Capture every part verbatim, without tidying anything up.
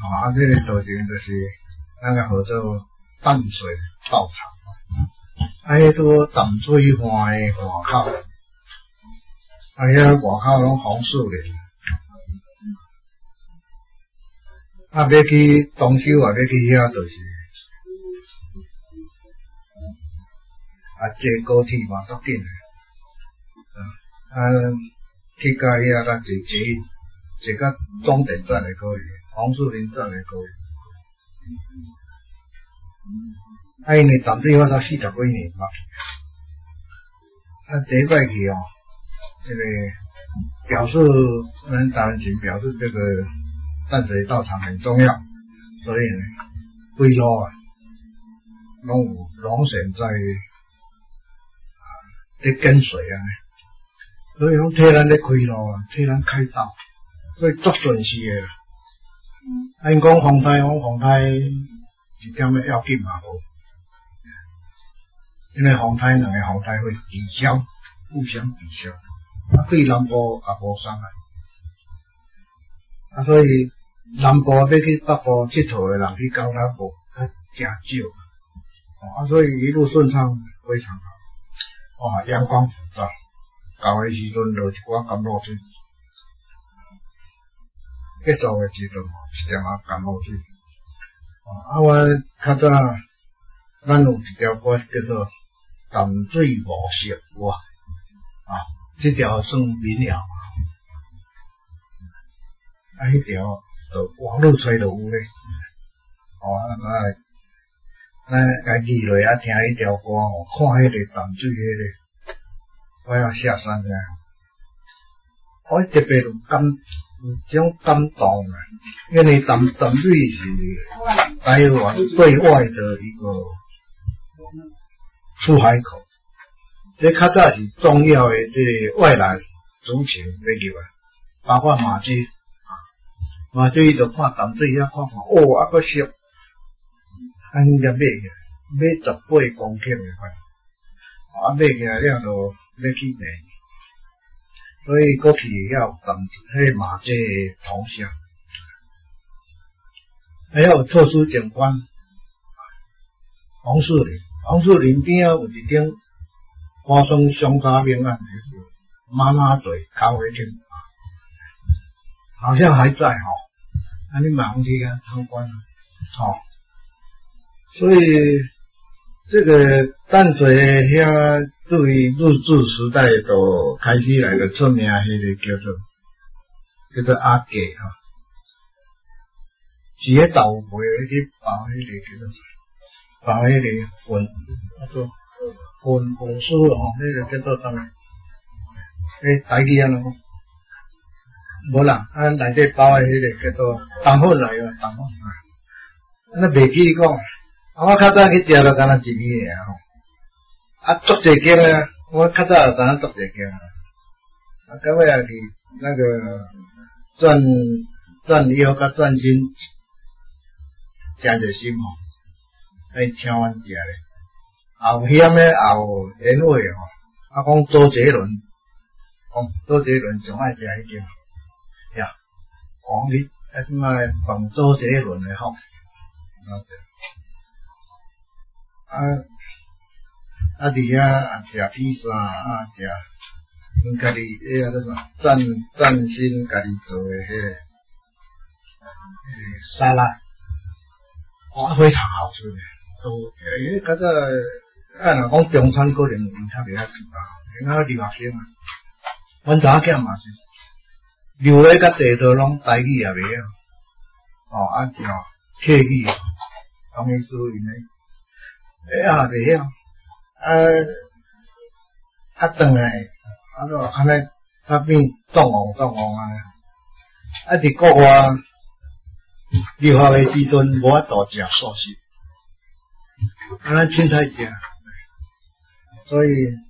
啊，这个道场就是咱个号做淡水道场，啊，迄个淡水湾的外口，啊，遐外口拢红树林，啊，要去东修啊，要去遐就是，啊，坐高铁嘛，足紧的，啊，去到遐咱坐捷运，坐到终点站也可以。红树林站也可以，啊，因为淡水我都四十几年捌去，啊，第一摆去哦，这个表示咱台湾人表示这个淡水道场很重要，所以呢，规路啊，拢有龙神在啊在跟随啊，所以讲替咱咧开路啊，替咱开道，所以足准时的。啊，因讲风台，讲风台一点仔要紧嘛无，因为风台两个风台会抵消，互相抵消，啊，对南部也无伤害，啊，所以南部要去北部佚佗的人去到南部，啊，真少，啊，所以一路顺畅，非常好，哇，阳光普照，到的时阵落一寡甘露水。结束的时阵，一点仔甘露水。啊，我较早咱有一条歌叫做《淡水无色歌》，啊，这条算民谣。啊，迄条就网络吹就有咧。哦，咱咱家己落啊听迄条歌，哦，看迄个淡水迄个，我要下山个，我特别有感。有种感动啊，因为淡淡水是台湾对外的一个出海口，这较早是重要的这个外来族群要入来，包括马街啊，马街伊就看淡水遐看看，哦，啊个俗，啊人家买起来，买十八公顷的块，啊买起来了就要去卖。所以过去也要淡迄个马街的铜像，还要有特殊景观。红树林，红树林边啊有一顶花生香沙命案，就是妈妈嘴咖啡厅，好像还在哈、哦，那、啊、你马上去看参观啊，好、哦，所以这个淡水遐。对于日治时代就开始来个出名，迄个叫做叫做阿给哈，是迄豆皮去包迄个叫做包迄个粉，叫做粉粉酥咯，迄个叫做啥物？诶，台语安怎讲？无啦，啊内底包诶迄个叫做冬粉来个冬粉，那袂记讲，啊我较早去食就干那一味尔吼。啊，足侪间啊！我较早有知影足侪间啊。啊，到尾啊去那个钻钻腰甲钻心，诚热心吼，来请阮食咧。后险咧，后年尾吼，啊讲周杰伦，讲周杰伦上爱食迄间，呀，讲你啊即摆放周杰伦的吼，啊。啊！伫遐啊食披萨啊，食因家己迄个叫啥赞赞心家己做的迄、那个迄个沙拉，哇，非常好吃的。都诶，较早啊，若讲中餐可能因较袂晓做啊，因较留学生啊，阮查某囝嘛是，留咧甲地道拢台语也袂晓，哦啊叫客语，当伊说因诶，诶啊袂晓。啊啊，转来，啊个安尼，较变壮旺壮旺啊！啊，伫国外留学的时阵，无法度食素食，啊，咱凊彩食，所以，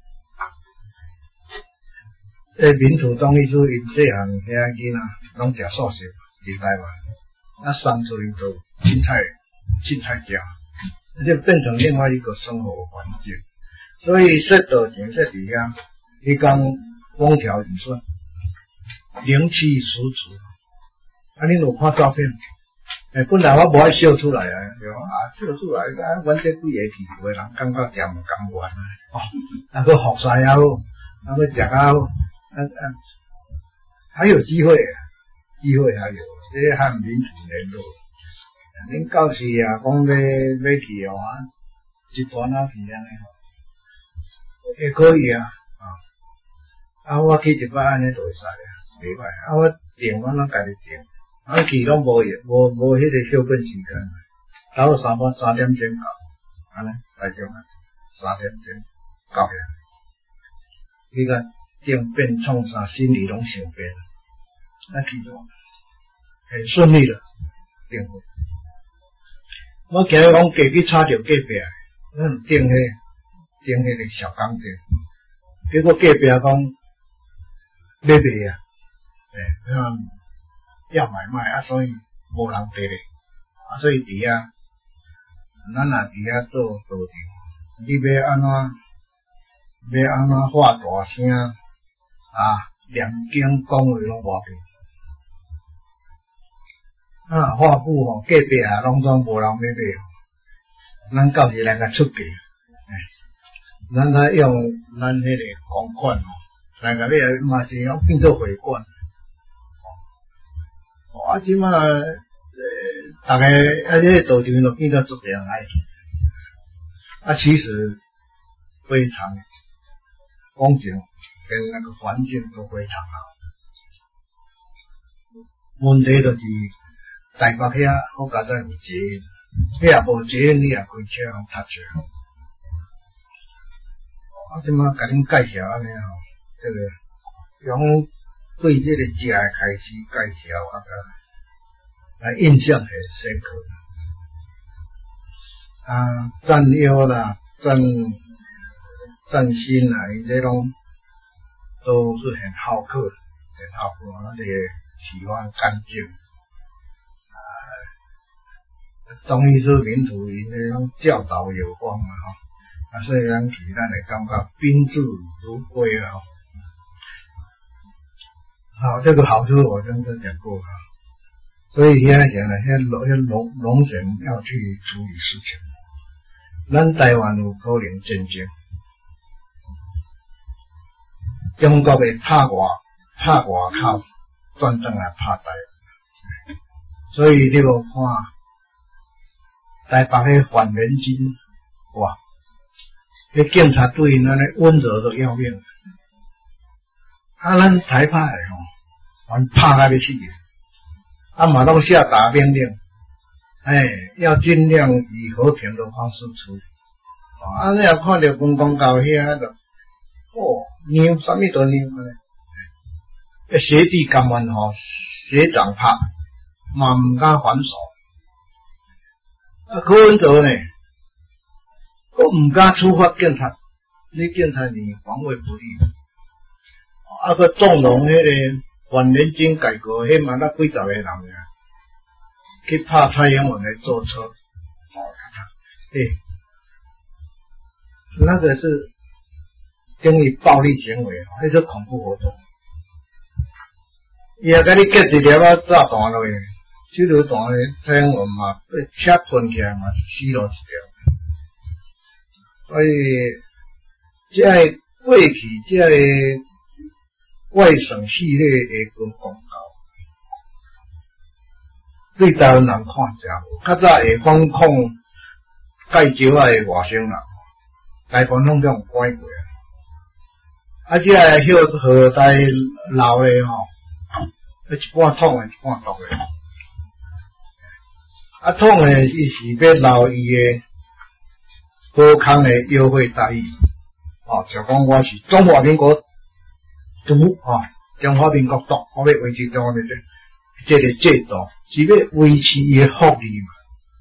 诶，民主党意思因细汉遐囡仔拢食素食，伫台湾，啊，生出去就凊彩凊彩食，就变成另外一个生活环境。所以说道场说伫遐，迄讲风调雨顺，灵气十足。啊，恁有看照片？ 诶，本来我无爱笑出来啊，对啊，笑出来，啊，阮这几个去过人感觉点唔甘愿啊，哦，那个服侍也好，那个食也好，啊啊，还有机会，机会还有，这和民主联络。恁到时啊，讲要要去哦，一团啊去安尼吼，也可以啊，啊，啊，我去一摆安尼就会使啊，袂歹，啊，我订我拢家己订，啊，去拢无无无迄个休困时间，到三点三点钟到，安尼大众啊，三点钟到遐，你看订变创啥心理拢想变，那去做很顺利的订货。我今日讲过去吵着隔壁，嗯，订迄订迄个小钢钉，结果隔壁讲买卖啊，诶，嗯，要买卖啊，所以无人得咧，啊，所以伫遐，咱若伫遐做做场，你要安怎要安怎话大声啊，念经讲话拢无变。啊，话久吼，隔壁啊，拢总无人要买吼，咱到时来甲出价，哎，咱来用咱迄个公款吼，来甲你嘛是用变做汇款，哦，啊，即马呃，大家啊，这个道场就变做足多人爱去，啊，其实非常风景跟那个环境都非常好，问题就是。台北遐好佳在有捷运，你若无捷运，你若开车通塞车。我即马甲恁介绍安尼吼，这个用对这个食的开始介绍啊个，来印象很深刻。啊，占腰啦，占占心啦，因这种都是很好客，很好客，而且喜欢干净。中医是民主因这种教导有方嘛吼，啊，所以咱去咱会感觉宾至如归啊。好，这个好处我刚才讲过哈，所以现在讲了，现在农农农神要去处理事情，咱台湾有可能战争，中国会拍外拍外口转转来拍台湾，所以你无看。台北迄反人精，哇！迄警察对因安尼温柔都要命，啊，咱台派的吼，反拍甲要死去，啊嘛拢下达命令，哎，要尽量以和平的方式处理。啊，你若看到军公到遐就，哦，牛啥物都牛咧，个学弟甘愿吼，学长拍，嘛唔敢还手。啊，柯文哲呢，我唔敢处罚警察，你警察你防卫不力，啊个纵容迄个反人精改革，迄嘛那几十个人啊，去拍蔡英文来坐车，哦，看看，诶、欸，那个是等于暴力行为，那是恐怖活动，伊也甲你结一粒啊炸弹落去。这条弹的蔡英文嘛，被车喷起来嘛，死了一条。所以，这个过去这个外省系列的军公告，对台湾人看真好。较早会反抗介石的外省人，台湾拢这样拐过啊。啊，这个后后代老的吼，一半痛的，一半毒的。啊，痛诶，伊是要留伊诶好康诶优惠待遇，哦，就讲我是中华民国独哦，中华民国独，我要维持中华民国这个制度，是要维持伊诶福利嘛。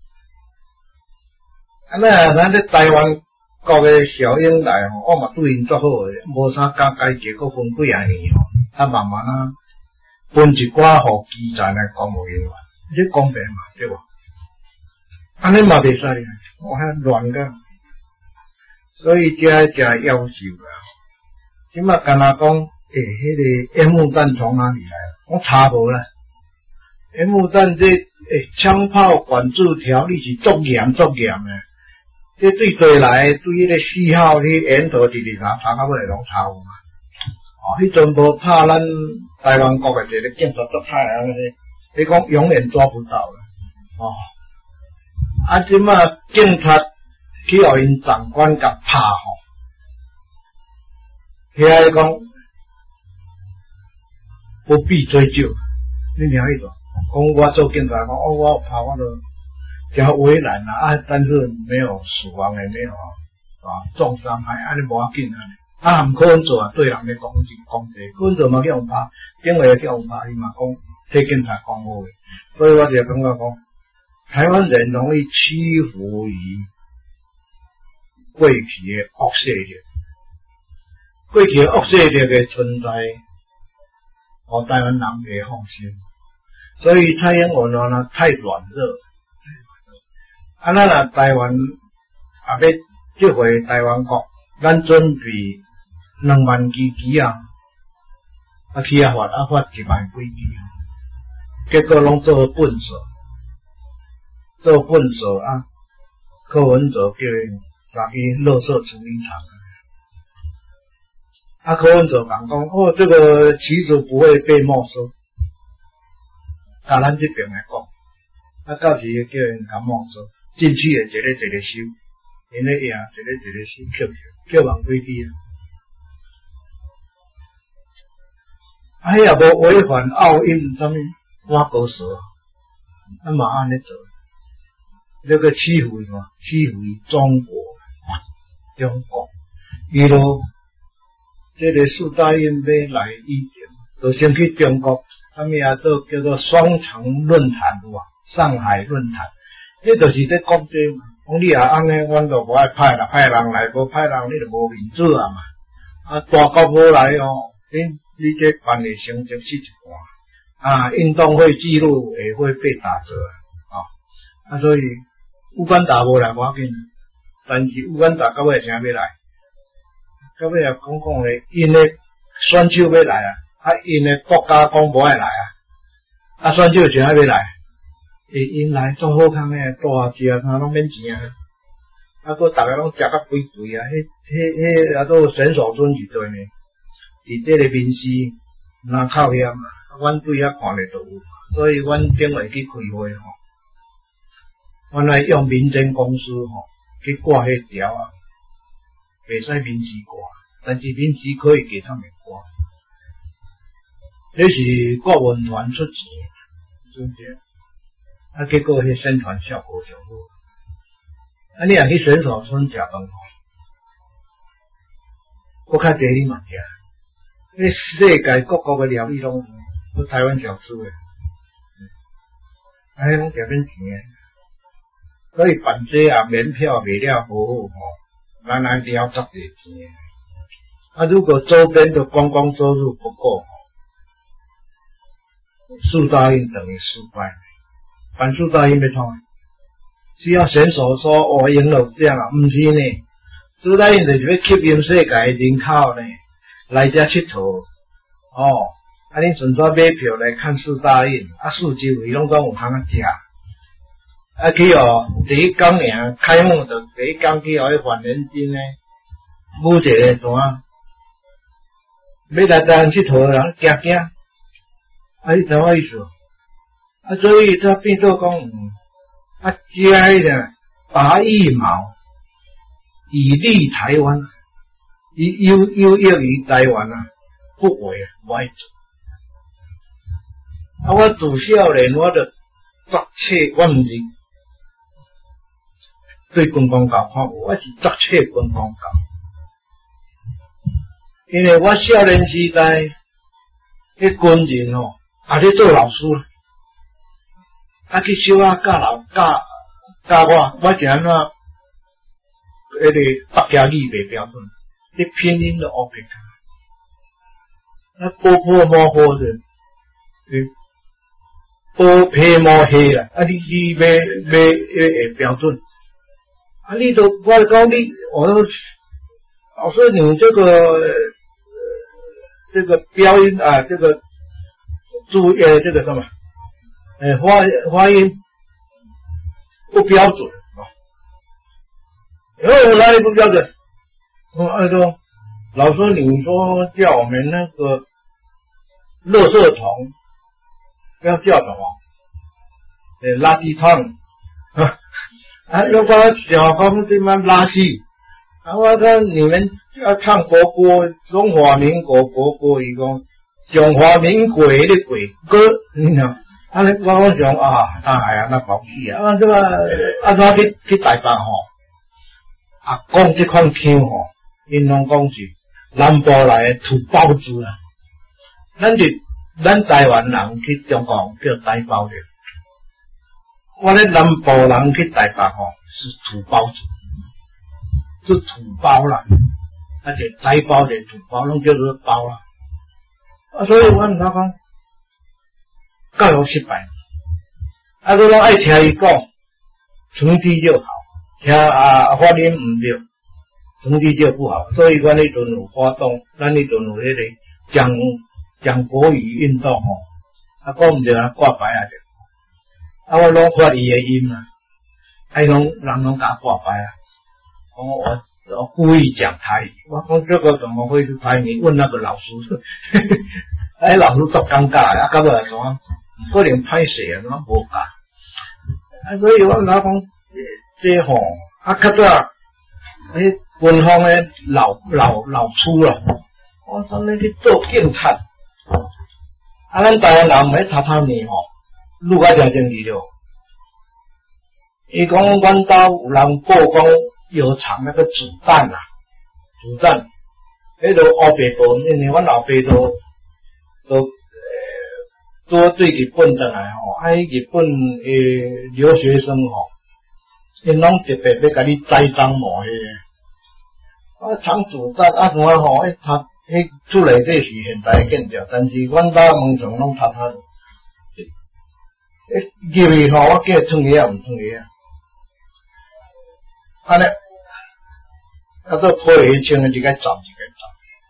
啊，那咱咧台湾国诶小英来吼，我嘛对因足好诶，无啥甲改结果分几啊年吼，啊慢慢啊分一寡互基层诶公务人员，这公平嘛，对无？安尼嘛袂使咧，我遐乱个，所以这这要求啦。即马干那讲，诶、欸，迄、那个烟幕弹从哪里来？我查无啦。烟幕弹这诶，枪炮管制条例是足严足严诶。这对对来对迄个四号去沿途直直查查到尾拢查有嘛。哦，迄阵无拍咱台湾国诶一个警察做太阳诶，你讲永远抓不到了。哦，啊，即马警察去互因长官甲拍吼，遐讲不必追究，你了解无？讲我做警察，讲哦，我有拍我都。加围栏啊，啊，但是没有死亡，也没有啊重伤害，安尼无要紧啊。啊，唔可能做啊，对人咧讲是讲这，可能做嘛叫人拍，警卫叫人拍，伊嘛讲替警察讲好诶。所以我就感觉讲，台湾人容易屈服于过去诶恶势力，过去诶恶势力诶存在，互台湾人袂放心。所以蔡英文呢太软弱。啊，咱啊台湾啊要接回台湾国，咱准备两万支旗啊，啊去啊发啊发一万几支，结果拢做粪扫，做粪扫啊，柯文哲叫因拿去垃圾处理厂，啊柯文哲讲讲哦，这个旗子不会被没收，甲咱这边来讲，啊到时叫因甲没收。进去诶，一个一个收，因咧赢，一个一个收，捡捡捡万几支啊！啊，也无违反奥运啥物挖沟蛇，啊嘛安尼做，这个欺负嘛，欺负中国，中国，伊咯，这个苏大运要来以前，就先去中国，他们啊做叫做双城论坛有啊，上海论坛。迄就是咧讲这嘛，讲你也安尼，阮就无爱派啦，派人来，无派人你就无面子啊嘛。啊，大国无来哦，你你这办的成绩是一半啊，运动会记录也会被打折啊。啊，所以乌干达无来无要紧，但是乌干达到尾啥要来？到尾也讲讲咧，因咧选手要来啊，啊因咧国家讲无爱来啊，啊选手啥要来？诶，因来做好康诶，大只啊，拢免钱啊，啊，个大家拢食甲肥肥啊，迄、迄、迄啊，都选手村一堆呢，伫这个面试，若靠遐嘛，阮对遐看咧都有，所以阮顶下去开会吼，阮来用民政公司吼去挂迄条啊，袂使民事挂，但是民事可以给他们挂，这是国文团出钱，是不是？啊，结果迄宣传效果上好。啊，你若去选手村食饭吼，我较济你嘛食。迄世界各国嘅料理拢有台湾小吃诶，啊，迄拢食免钱诶。所以办这啊门票卖了无好吼，咱来了足济钱诶。啊，如果周边的观光收入不够吼，四大运等于失败。办四大运要创，只要选手说我赢了这样啊，唔是呢。四大运就是要吸引世界人口呢，来遮佚佗。哦，啊，你顺便买票来看四大运，啊，四周围拢总有通啊食。啊，去哦，第一天尔开幕就第一天去哦，迄范连金呢，舞一个单，要来台湾佚佗人惊惊，啊，你知我意思？啊，所以他变做讲，啊，加迄个拔一毛，以利台湾，以有有益于台湾啊，不为不爱做。啊，我自少年我就作册，我毋是对军工教看，我是作册军工教，因为我少年时代，迄军人吼，也咧做老师啦。啊，去小啊教老教教我，我是安怎？迄个北京语袂标准，你拼音都学袂开。啊，波波摸摸的，诶，波皮摸黑啦，啊，你你袂袂会标准。啊，你都我讲你，我都老师你这个呃这个标音啊，这个注呃这个什么？ 诶发发音不标准啊，哦哪里不标准？我哎说老师你说叫我们那个垃圾桶要叫什么？诶垃圾桶啊，啊要把小方这么垃圾，啊我说你们要唱国歌，中华民国国歌，伊讲中华民国的国歌，你知道？啊！我我想啊，啊系啊，那讲起啊，啊这个啊怎去去台北吼，啊讲这款腔吼，因拢讲是南部来的土包子啦。咱就咱台湾人去中国叫台包的，我咧南部人去台北吼是土包子，是土包啦，而且台包的土包拢叫做包啦。啊，所以我跟他讲。教育失败，啊！我拢爱听伊讲，成绩就好，听啊发音唔对，成绩就不好。所以阮迄阵有发动，咱迄阵有迄个讲讲国语运动吼，啊讲唔对啊挂牌啊着，啊我拢发伊的音啊，啊拢人拢甲挂牌啊，讲我我故意讲台语，我讲这个怎么会是台语？问那个老师，哎老师足尴尬啊，到尾来怎啊？可能歹势啊，怎啊无教？啊，所以我老讲这吼啊，较早迄军方诶老老老粗啦，我说你去做警察，啊，咱台湾人唔喺榻榻米吼，愈较正正义咯。伊讲阮兜有人报讲药厂那个子弹啊，子弹，迄个乌白刀，因为阮老爸都都。都对日本倒来吼，啊，日本诶留学生吼，因拢特别要甲你栽赃毛迄个，啊，藏子弹啊，怎啊吼？迄他迄厝内底是现代建筑，但是阮兜门窗拢塌塌，诶，入去吼，我叫创嘢也唔创嘢啊，安尼，啊，做破鞋穿一个走一个走，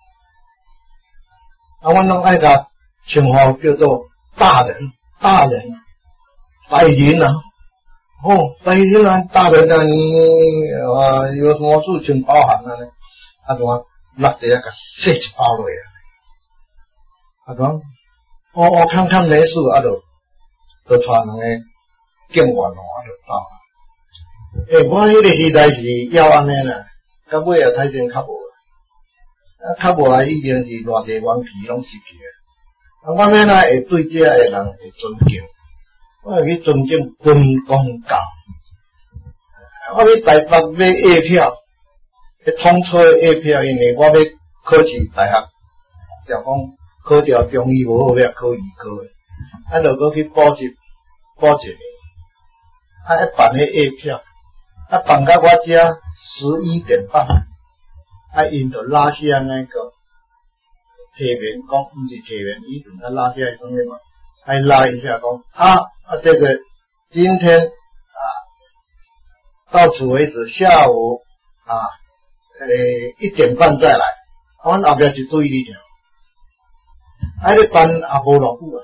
啊，阮拢爱甲称呼叫做。大人，大人，大人啊！哦，大人啊，大人啊，你啊有什么事情包含了呢？啊，怎么拿这个设一包落来？啊，怎么？我我看看没事，啊，就就传两个警员咯，啊，就到。诶，我迄个时代是要安尼啦，到尾啊，睇先较无，啊，较无啊，已经是偌济顽皮拢失去啊。啊，我免啊会对这个人会尊敬，我会去尊敬军公教。我去台北买月票，去通车月票，因为我要考试大学，就讲考掉中医无好，要考医科的，啊，就搁去补习，补一年，啊，一办迄月票，啊，办到我遮十一点半，啊，因就拉下那个。贴面讲，唔是贴面，伊阵他拉下来什么嘛？还拉一下讲啊啊，这个今天啊到此为止，下午啊呃一点半再来。阮后壁一对你条，啊你班也无偌久啊，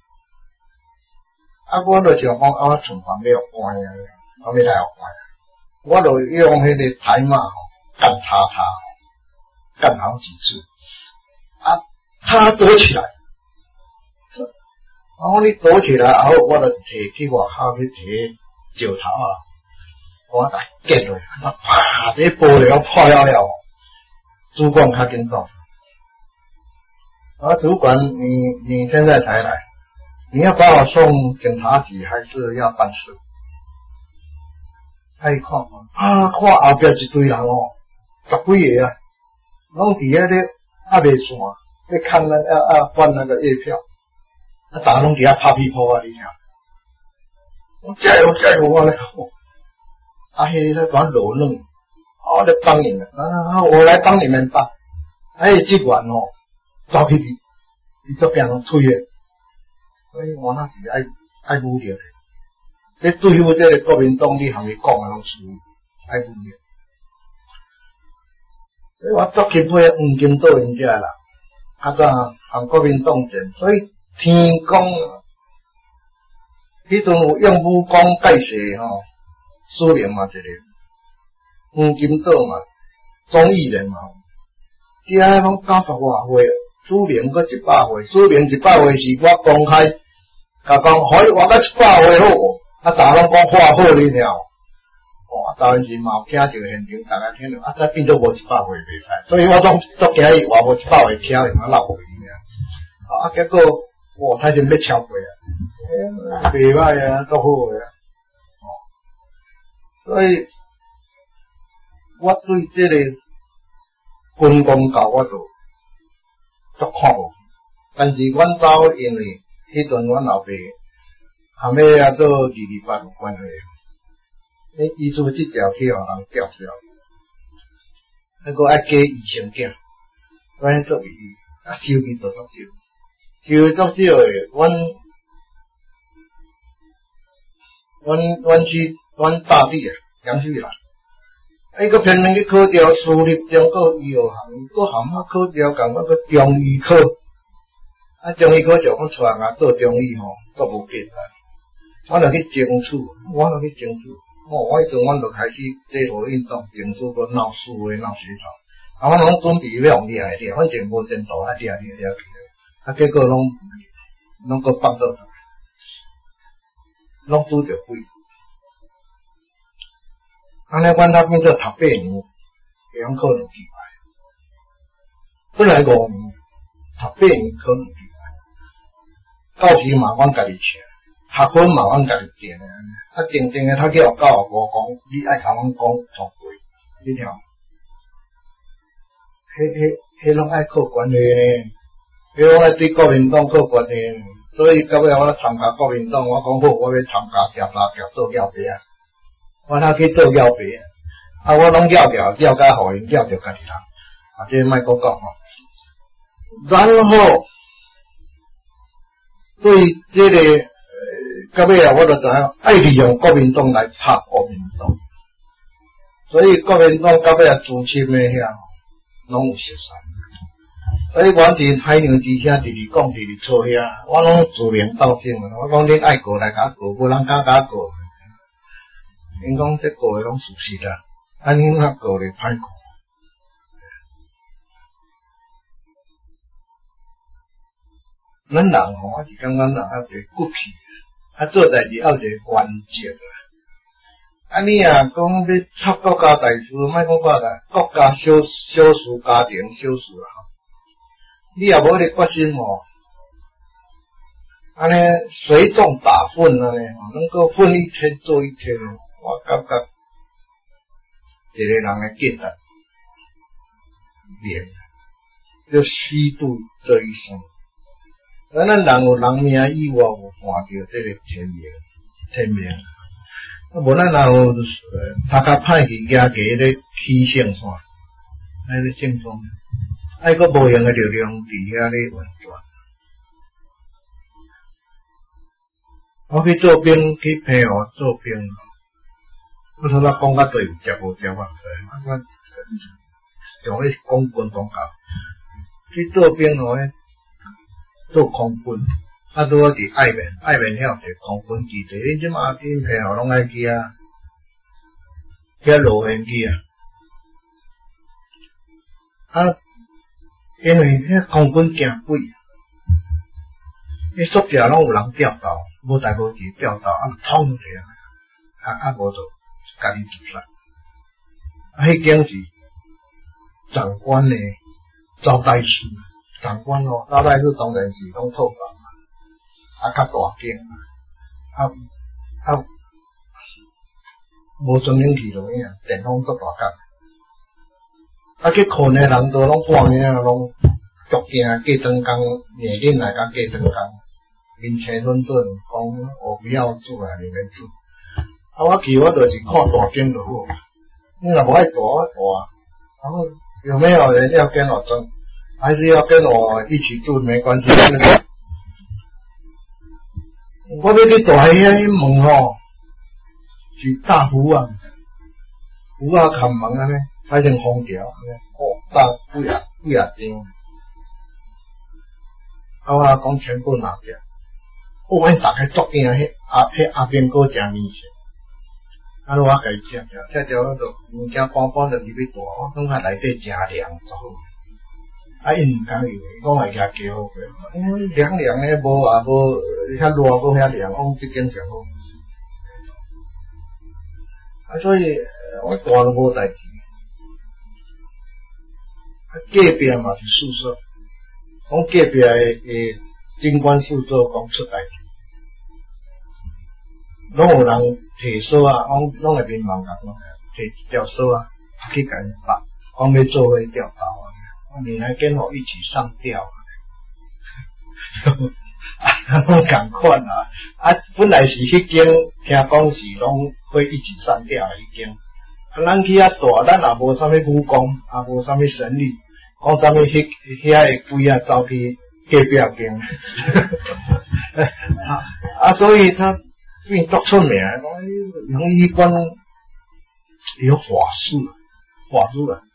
啊我就想讲啊我厨房要关啊，我要来要关啊，我就用迄个台码吼干他他，干好几次。啊，他躲起来，然后你躲起来，然后我就摕去外口去摕石头啊，我来捡落，啊啪，这玻璃破了了，主管较紧走，啊主管你你现在才来，你要把我送警察局还是要办事？他一看啊，看后边一堆人哦，十几个啊，拢伫遐咧。啊，袂线，要看那啊啊换那个月票，啊，大家拢伫遐拍屁股啊！你听，我加油加油！我咧，啊，迄个讲老嫩，我来帮你们，啊，我来帮你们办。哎，这管哦，走起去，伊做变成推诶，所以我那是爱爱侮辱的。这对付这个国民党，你向伊讲诶拢是爱侮辱。所以我作起配黄金岛人家啦，啊个向国民党战，所以天公迄阵有用武功介绍吼，苏联嘛一个，黄金岛嘛，钟义人嘛，遮拢九十外岁，苏联阁一百岁，苏联一百岁是我公开，甲讲，可以活到一百岁好无？啊，逐拢讲话好哩了。哇！当然是嘛有听着现场，大家听着，啊，再变做无一百岁袂使，所以我总足惊伊话无一百岁听用啊闹回去啊。啊，结果哇，他就要超过啊，袂歹啊，足好个啊。哦，所以我对这个军功教我就足看无，但是阮兜因为迄阵阮老爸含尾啊做二二八有关系。诶，医术即条去互人吊销，还佫爱加医生囝，阮做医啊收益都足少，收益足少诶，阮阮阮去阮大弟啊，杨秀兰，啊伊佫偏偏去考调私立中国医学行，佫含啊考调共我佫中医科，啊中医科就讲出来啊做中医吼，足无简单，我著去争取，我著去争取。哦，我迄阵阮就开始做无运动，争取个闹事诶，闹水草。啊，阮拢准备要用掠诶掠，反正无前途啊掠掠掠去。啊，结果拢拢个放倒，拢拄着鬼。安尼，阮他变做读八年，会用考两支牌。本来五年，读八年考两支牌。到时嘛，阮家己请。学分嘛，阮家己定诶，啊定定诶，他叫教育部讲，你爱甲阮讲错过，你听，迄迄迄拢爱靠关系呢，迄拢爱对国民党靠关系呢，所以到尾我参加国民党，我讲好，我要参加调查调做校培啊，我哪去做校培啊，啊我拢校调校甲互因校着家己人，啊这莫搁讲吼，然后对这个。到尾啊，我就知影爱利用国民党来拍国民党，所以国民党到尾啊，资深诶遐拢有熟识。所以我伫海洋之声直直讲直直错遐，我拢自鸣道正啊！我讲恁爱过来甲过，无人敢甲过。因讲这过诶拢事实啦，啊恁较过咧歹过。咱人吼，我是感觉人啊，侪骨气。啊，做代志要一个原则啦。啊，你啊讲要插国家大事，莫讲国家国家小小事家庭小事啦。你也无迄个决心吼，安尼随众打混安尼，能够混一天做一天，我感觉一个人诶价值面，要虚度这一生。咱咱人有人命以外，有看到这个天命，天命。啊，无咱若有读较歹去加加咧起性线，迄个正宗，爱个无用诶力量伫遐咧运转。我去做兵，去配合做兵，我头仔讲甲对，食无食法，我用咧讲军宗教，去做兵吼咧。做空军，啊，拄好伫爱面，爱面遐有一个空军基地，恁即马顶配合拢爱去啊，遐路线去啊，啊，因为遐空军惊鬼，迄宿舍拢有人调到，无代无志调到，啊，通起啊，啊啊无就家己自杀，啊，迄间是长官诶招待室。长官哦，招待室当然是拢套房嘛，啊较大间啊，啊无专门去落去啊，电风足大间，啊去困诶人都拢半暝啊，拢足惊，过长工，夜恁来甲过长工，面青顿顿，讲哦不要住啊，里面住，啊我去我就是看大间就好，你若无爱大我大，然后有没有人要跟我争？还是要跟我一起住没关系。我要去大海遐一问吼，是大湖啊，湖啊看门安尼，开成空调安尼，哦，大几啊几啊张，啊我讲全部拿掉， 哦，阮大概作惊，迄阿迄阿边哥真面色。啊，我甲伊食食食食，我就物件搬搬就入去大，我感觉内底真凉，足好。啊，因毋敢以为，讲会加加好个，嗯，凉凉诶，无也无遐热，无遐凉，我即间上好。啊，所以我大都无代志。啊，隔壁嘛是宿舍，讲隔壁诶诶警官宿舍讲出代志，拢有人摕锁啊，拢拢会面忙甲讲，摕一条锁啊，去甲因绑，讲要做伙调查啊。你还跟我一起上吊，啊，拢共款啊！啊，本来是迄间，听讲是拢会一起上吊的迄间。啊，咱去遐大，咱也无啥物武功，也无啥物神力，讲啥物迄遐个鬼啊走去隔壁间，啊啊，所以他变作出名，讲杨医官有法术，法术啊！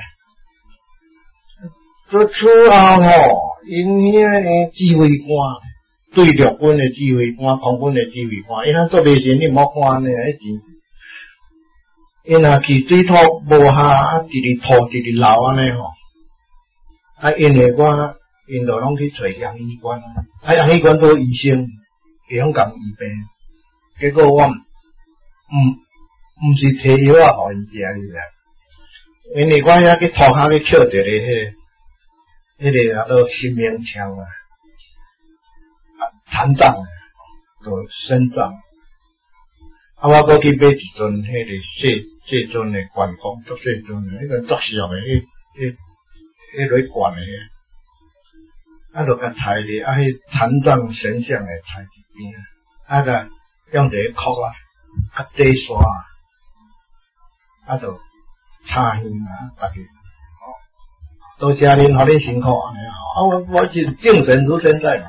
做出后吼，因遐个指挥官对陆军的指挥官、空军的指挥官，因咱做袂成，你毋好看呢，迄真。因若去水土无下，啊，直直吐直直流安尼吼，啊，因为我因就拢去找杨医官，啊，杨医官做医生，会晓共医病，结果我毋毋毋是摕药啊，互因食你知，因为我遐去涂骹去捡一个迄。迄个叫做新明枪啊，残障啊，就身障。啊，我过去买一樽迄个细细樽的管风，足细樽的，迄个足小的，迄迄迄落管的，啊，就甲裁咧，啊，迄残障神像的裁一边，啊，甲用一个壳啊，啊，底刷啊，啊，就擦香啊，大家。多谢恁，互恁辛苦安尼吼，啊，我我是精神如现在嘛。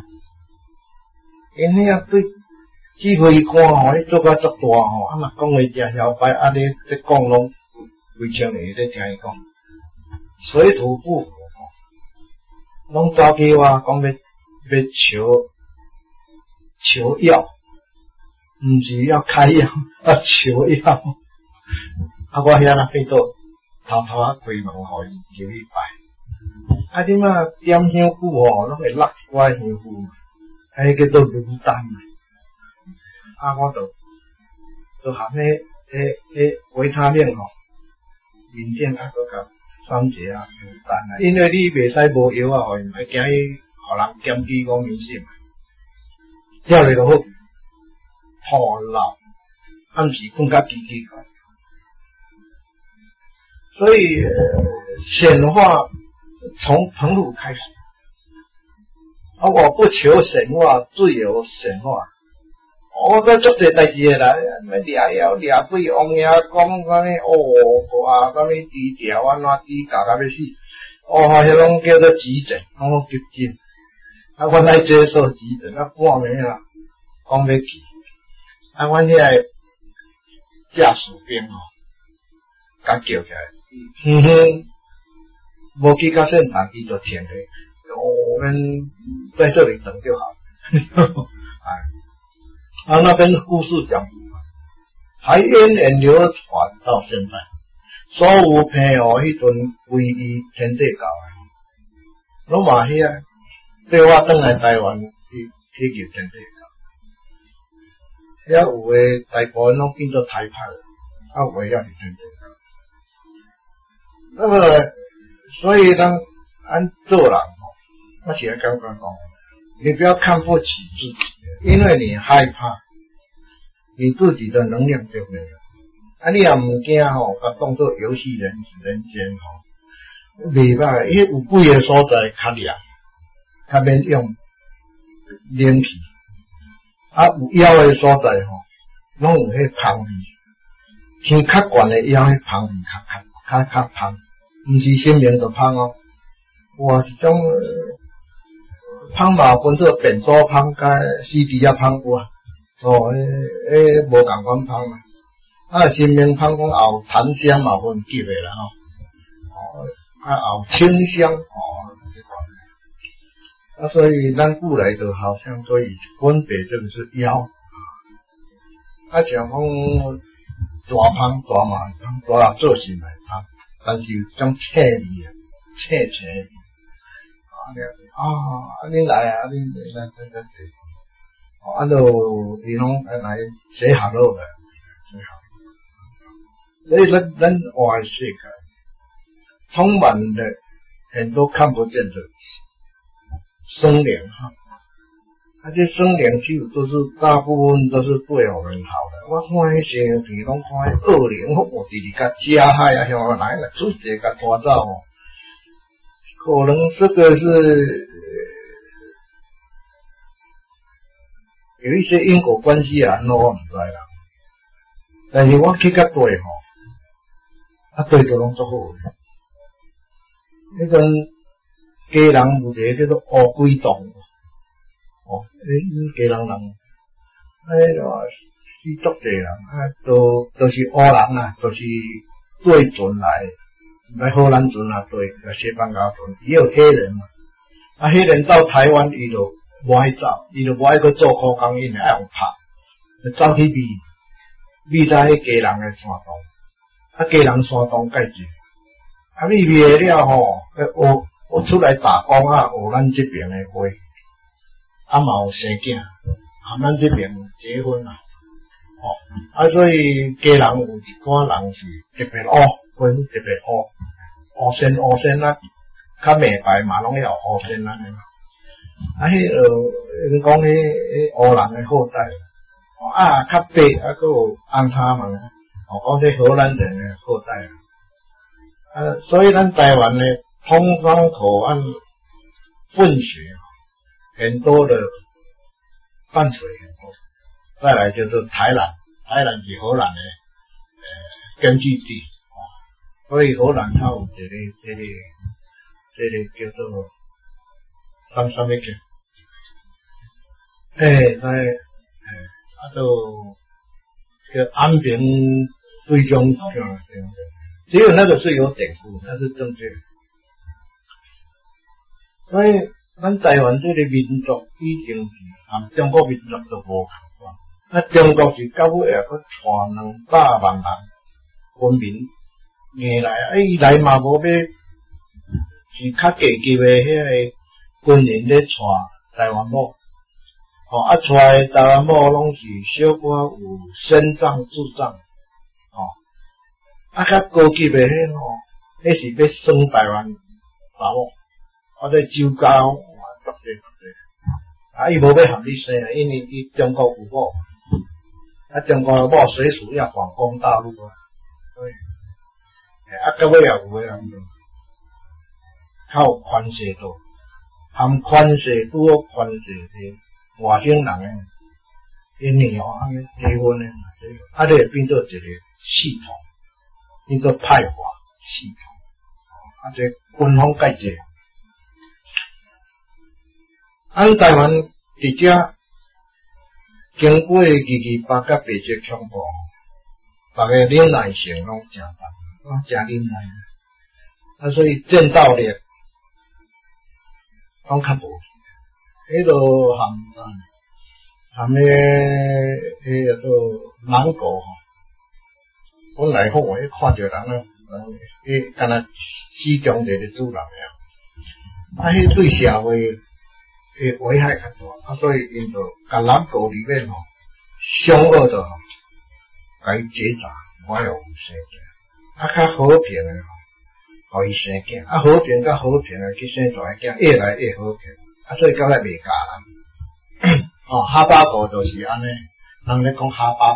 因遐对指挥官吼，你做甲足大吼，啊嘛讲话真摇摆，啊你这讲拢规清诶咧听伊讲，水土不服吼，拢走去我讲要要求求药，毋是要开药，啊求药，啊我遐那变做。偷偷啊开门，互伊求伊拜。啊，即马点香菇吼，拢会落我香菇，啊，迄叫做卤蛋。啊，我就就含迄迄迄维他命吼，面顶啊，搁甲三节啊卤蛋啊。因为你袂使无药啊，互伊，会惊伊互人检举讲迷信。了咧就好，吐老，暗时困较奇奇怪。所以显化从彭鲁开始，啊，我不求神话，自有神话。我在做这代志的啦，什么掠妖掠鬼、王爷讲啥物哦，啊，啥物低调安怎低调到要死，哦，迄拢叫做急诊，拢急诊。啊，阮来接受急诊，啊，半暝啊，讲要去，啊，阮遐个驾驶兵吼，甲叫起来。哼哼，无去到现场，伊就停了。我们在这里等就好。哎，啊，那边故事讲，还源远流传到现在，所有朋友迄阵归于天地教的，拢嘛遐，对我转来台湾去去入天地教，遐有诶大部分拢变做台派，啊有诶也是天地教。那么，所以呢，按做人哦，我写刚刚讲，你不要看不起自己，因为你害怕，你自己的能量就没有。啊，你也唔惊吼，甲当作游戏人人间吼，袂歹，因为有几个所在较凉，较免用冷气，啊有妖的所在吼，拢有迄香味，天较悬的妖迄香味较较。较较香，毋是生命就香哦。哇，一种香嘛分做便所香甲死猪仔香有啊，哦，迄迄无共款香啊。啊，生命香讲也有檀香嘛分级的啦吼，哦，啊也有清香哦， 啊，所以咱古来就好像所以分别这个是妖，啊，像讲大芳大麻大做成来芳，但是有种刺味啊，刺刺味啊，啊，恁来啊，恁来来来来，啊，就伊拢来写下落来，写下。所以咱咱活的世界充满了很多看不见的生灵哈，啊，这生灵其实都是大部分都是对我们好的。我看迄些比拢看恶灵，我直直甲加害啊，像来了出这个拖走哦，可能这个是有一些因果关系啊，那我唔知啦。但是我去甲对吼。啊，对就拢足好诶。迄阵家人有一个叫做乌龟洞，哦，迄家人人，迄个死足侪人，啊，都都是乌人啊，都、就是对船来，来荷兰船啊，对，来西班牙船，也有黑人嘛。啊，黑人到台湾，伊就无爱走，伊就无爱去做苦工，因为爱用拍，就走去秘秘在迄家人诶山洞。啊，家人山洞介济，啊，你灭了吼，学学出来打工啊，学咱这边的话，啊嘛有生囝，啊，咱这边结婚啊，哦，啊，所以家人有一寡人是特别乌，皮肤特别乌，乌身乌身啊，较美白嘛，拢要乌身啊，啊，迄个你讲迄迄乌人的后代，啊，较白啊，佫有红他嘛。哦，讲这荷兰人的后代啊，啊，所以咱台湾的通商口岸混血很多的犯罪很多，再来就是台南，台南是荷兰的呃根据地啊，所以荷兰它有这个这个这个叫做什什么叫？诶，在诶，啊都叫安平。最终这样这样，只有那个是有典故，那是正确的。所以，咱台湾这个民族已经是和中国民族都无同款。啊，中国是到尾也搁传两百万人文明硬来，啊，伊来嘛无要，是较低级的迄个军人咧带台湾某，哦，啊，带台湾某拢是小可有身障、智障。哦，啊，较高级的迄吼，迄是要算台湾查某，啊，这周家哇，绝对绝对，啊，伊无要合你生啊，因为伊中国有某，啊，中国的某随时要反攻大陆啊，所以，啊，到尾也有诶人较有宽恕度，含宽恕拄好宽恕的外省人诶，因年哦，安尼结婚诶，啊，这会变做一个。系统，一个派化系统，啊，这军方介济。咱台湾伫遮经过二二八甲白色恐怖，大家忍耐性拢诚大，拢诚忍耐，啊，所以战斗力拢较无。迄落含含迄迄叫做芒果吼。本来好，我一看着人啊，迄敢若始终一个主人呀，啊，迄对社会诶危害较大，啊，所以因就甲人道里面吼，凶恶的吼，甲伊结扎，我有生囝，啊，较和平诶吼，互伊生囝，啊，和平甲和平诶去生大个囝，越来越和平，啊，所以到尾袂教人，哦，哈巴狗就是安尼，人咧讲哈巴狗。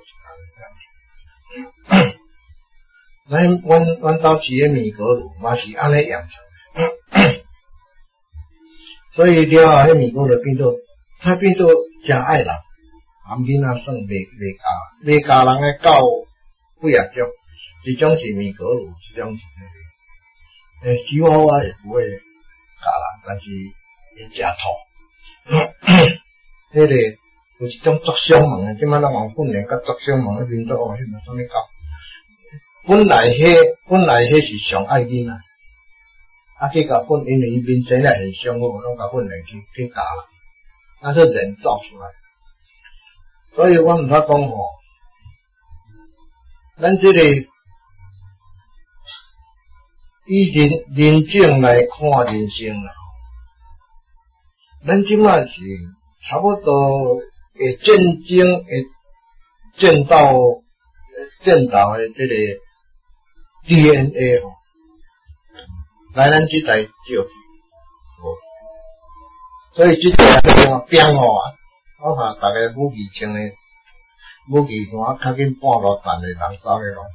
咱阮阮兜饲诶米格鲁嘛是安尼养成，所以了后迄米格鲁变做，它变做真爱人，含囡仔算袂袂教，袂教人诶狗几啊种，一种是米格鲁，一种是那个诶吉娃娃也不会教人，但是会食土，迄个有一种作凶猛诶，即摆咱往训练甲作凶猛诶民族哦，迄个什么狗？本来迄本来迄是上爱囡仔，啊啊去甲训，因为伊面生来很凶恶，拢甲训练去去教啦，那是人造出来。所以我毋通讲吼，咱这个以人人境来看人生啦，咱即马是差不多会见证会见到见到的这个 D N A 吼，来咱即代照，所以即代个变吼啊，我看大家武器穿的武器穿较紧半路弹的人走个咯，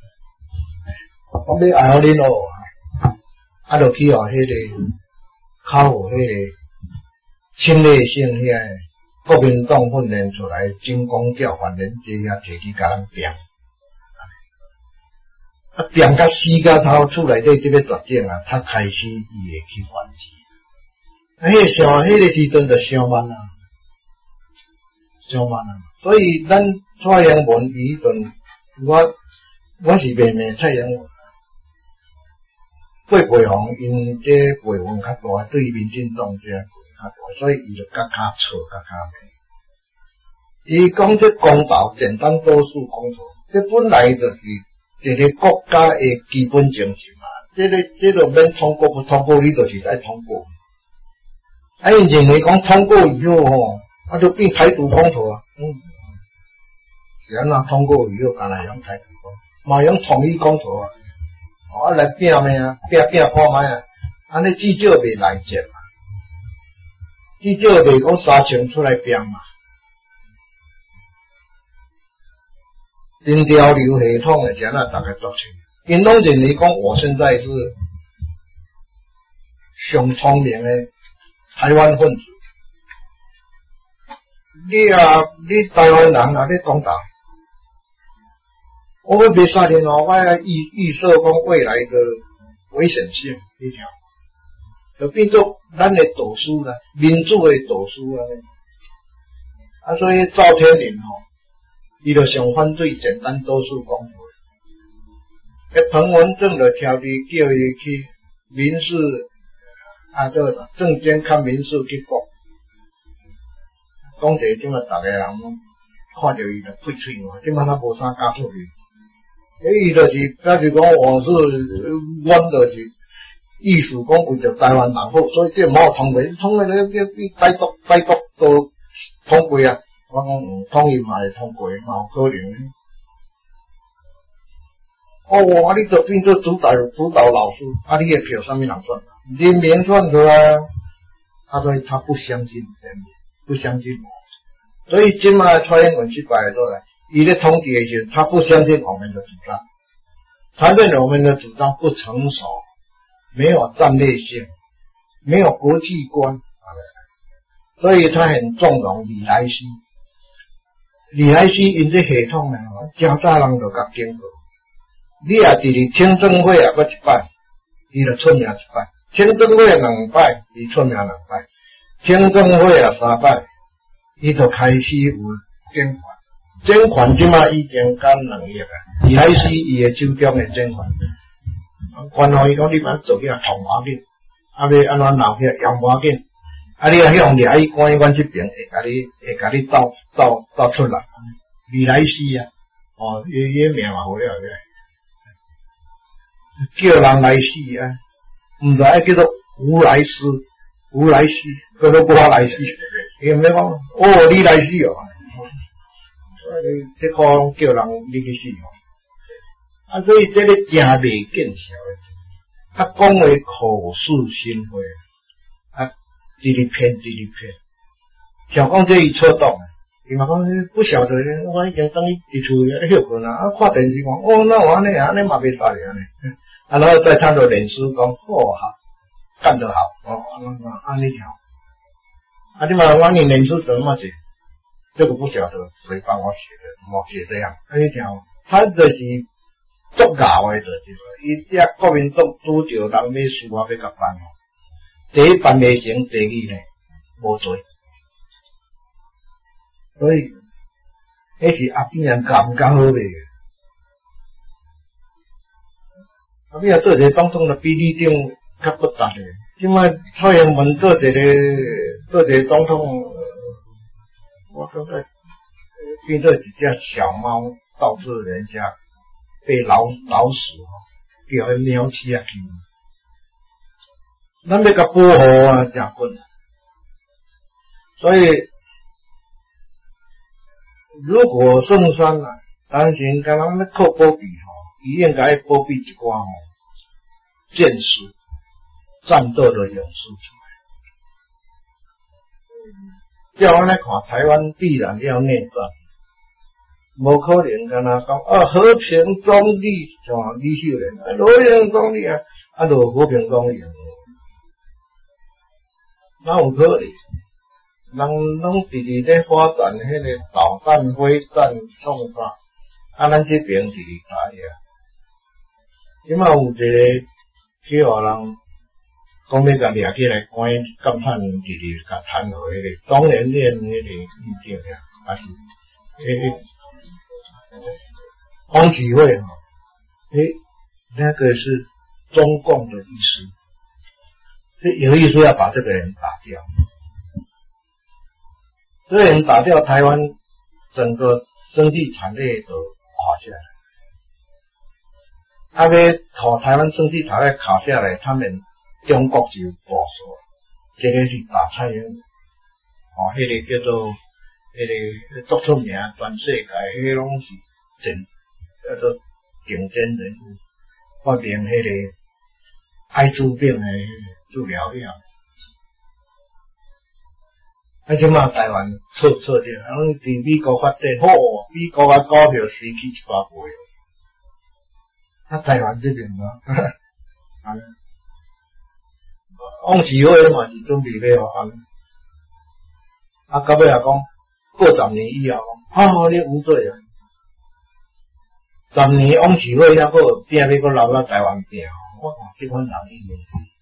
我要爱好恁哦，啊，就去互迄个考互迄个侵略性遐国民党训练出来精工教官人这遐摕去甲人拼。啊，变甲死甲头厝内底即要绝症啊，他开始伊会去反击。啊，迄个上，迄个时阵就上慢啊，上慢啊。所以咱蔡英文伊阵，我我是骂骂蔡英文，过培洪因这培文较大，对民进党这较大，所以伊就较较错，较较骂。伊讲这公投简单多数公投，这本来就是。一个国家的基本精神嘛，这个这个免通过不通过，你就是来通过。啊，因认为讲通过以后吼，啊就变台独公投啊，嗯，是安怎通过以后，干来用台独公，嘛用统一公投啊，啊来拼咩啊，拼拼看卖啊，安尼至少袂来接嘛，至少袂讲三千出来拼嘛。真交流系统的，现在大概做清，因拢认为讲我现在是上聪明的台湾分子。你啊，你台湾人啊，你讲大，我们别杀人哦，我要预预设讲未来的危险性，你听，就变做咱的导师啦，民主的导师啊，啊，所以赵天麟吼。伊就上反对简单多数公投，迄彭文正就挑伫叫伊去民事啊，这个证监看民事去讲，讲者即嘛，大家人看着伊就闭嘴嘛，即嘛他无啥加出去，诶，伊就是假如讲我是阮就是意思讲为着台湾人好，所以这冇通过，通过咧，你歹毒歹毒都通过啊。我讲唔通伊嘛会通过，嘛有可能。哦，啊，你就变做主导主导老师，啊，你嘅票啥物人选？人民选出来，啊，所以他不相信人民，不相信我，所以今嘛蔡英文失败了，伊咧统治嘅时候，他不相信我们的主张，他认为我们的主张不成熟，没有战略性，没有国际观，所以他很纵容李来希。李来希因这系统呢，真早人就甲经过。你也伫咧听证会啊，搁一摆，伊就出名一摆；听证会两摆，伊出名两摆；听证会啊三摆，伊就开始有捐款。捐款即马已经干两亿啊！李来希伊的手中的捐款，官方伊讲你把做起来同我紧，啊要安怎闹起来扬我紧。啊！你啊，向掠伊关阮这边，会甲你会甲你斗斗斗出来，李来希啊，哦，伊伊名嘛好了个，叫人来死啊，毋知爱叫做胡来斯，胡来斯，叫做我来死，伊毋免讲，哦，你来死哦，所以这个叫人你去死哦，啊，所以这个真袂见效的，啊，讲话口是心非。直直骗，直直骗，小讲这伊错动，伊嘛讲不晓得，我已经等伊伫厝咧休困啊，啊看电视讲，哦，那我安尼安尼嘛袂使安尼，啊，然后再看到脸书讲，哦好，干得好，哦，安尼条，啊，你嘛我你脸书怎么写？这个不晓得谁帮我写的，我写这样，安尼条，他就是作搞的，就是伊只国民党拄着人要输啊，要甲办。第一办未成，第二呢无做，所以迄是阿扁人教唔教好袂？阿扁做一个总统的比你长较不达咧。即摆蔡英文做一个做一个总统，我感觉变做一只小猫，导致人家被老老鼠叫迄喵起啊去。咱要甲保护啊，真困难。所以，如果圣山啊，担心敢若咧靠保庇吼，伊应该保庇一寡吼剑士、战斗的勇士出来。照安尼看，台湾必然要内战，无可能敢若讲啊和平中立，像李秀莲啊和平中立啊，啊就和平中立。哪有可能？人拢直直咧发展迄个导弹、飞弹、创啥，啊，咱这边直直打呀。即马有一个去互人讲要甲掠起来关监探，直直甲弹落迄个中联院迄个意见呀，还是迄个黄启慧哈，诶，那个是中共的意思。有意思要把这个人打掉，这个人打掉，台湾整个生技产业都垮下来。他要讨台湾生技产业垮下来，他们中国就部署，这个是打蔡英文，哦，迄、那个叫做迄、那个足出名，全世界迄个拢是真叫做顶尖人物，发明迄个艾滋病的治疗药，啊，即马台湾错错着，拢伫美国发展好，美国啊股票失去一百倍，啊，台湾这边呢，啊，往时好嘛是准备要安，啊，到尾也讲过十年以后，啊，你有罪啊，十年往时好也好，拼要搁留到台湾拼，我看这款人伊面。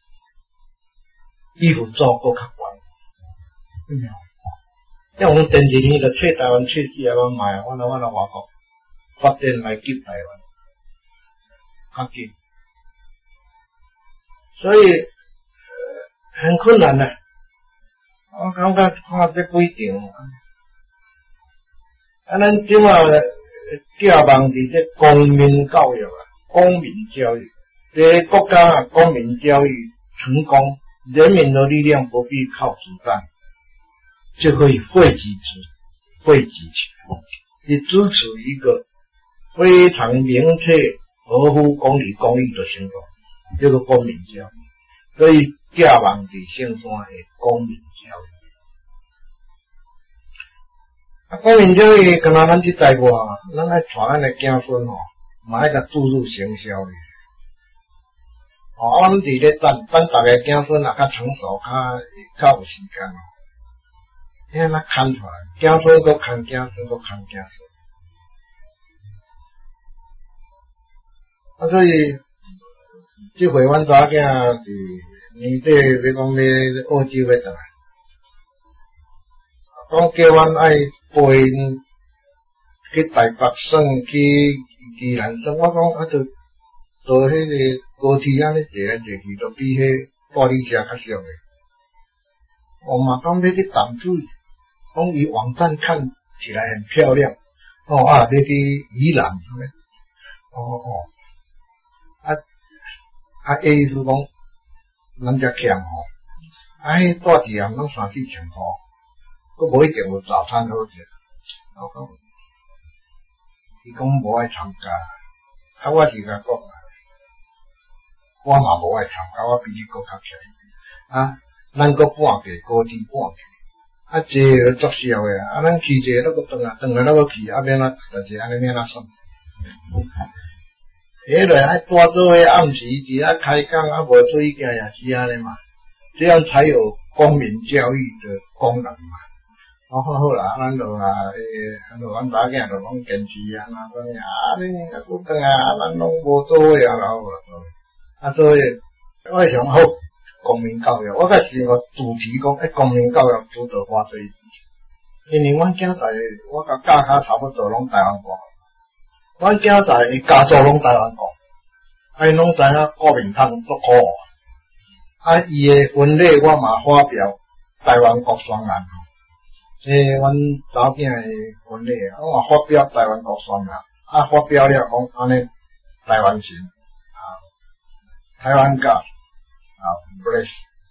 衣服做够较悬，嗯，像我们前几年就找台湾设计啊，我买，我来我来外国发展来救台湾，较紧，所以、呃、很困难的。我感觉看这几场，啊，咱即马寄望伫这公民教育啊，公民教育，这个国家啊，公民教育成功。人民的力量不必靠子弹，就可以汇集之，汇集起来，以支持一个非常明确、合乎公理公义的行动，叫做公民教育。所以，寄望伫圣山的公民教育。啊，公民教育，敢若咱即代外，咱爱带咱的囝孙吼，嘛爱甲注入行销的。哦，阮伫咧等，等逐个囝孙也较成熟，较较有时间哦。你安那牵出来，囝孙搁牵囝孙，搁牵囝孙。啊，所以即回阮查囝是年底要讲要澳洲要倒来，讲叫阮爱陪因去台北省，去宜兰省，我讲啊就做迄个。高铁安尼坐来坐去，都比迄大理车较俗诶。我嘛讲要去淡水，讲伊网站看起来很漂亮。哦啊，要去宜兰，哦哦，啊啊，意思讲咱遮强吼，啊，迄大治安拢三四千箍，佫无一定有早餐好食。我讲，伊讲无爱参加，啊，我是甲讲。我嘛无爱参加，我比你搁较便宜啊！咱搁半价，高低半价，啊，坐足少诶啊！咱去坐那个转啊，转来那个去，啊免啊，就是安尼免啊算。迄个爱带做诶暗时伫遐开讲，啊无注意行也是安尼嘛，这样才有公民教育的功能嘛。哦，好好啦，咱就啊诶，咱就阮查囝就拢坚持啊，那种啊，你啊搁转啊，咱拢无做伙啊，然后啊。啊，所以我想好公民教育，我甲是个主题讲，诶，公民教育主导花最，因为阮囝仔，我甲教较差不多拢台湾讲，阮囝仔伊家族拢台湾讲，啊，因拢知影国民党足苦， 啊，伊诶分类我嘛发表台湾国宣案，即阮查某囝诶分类，我嘛发表台湾国宣案，啊发表了讲安尼台湾情啊，台湾教啊 ，bless，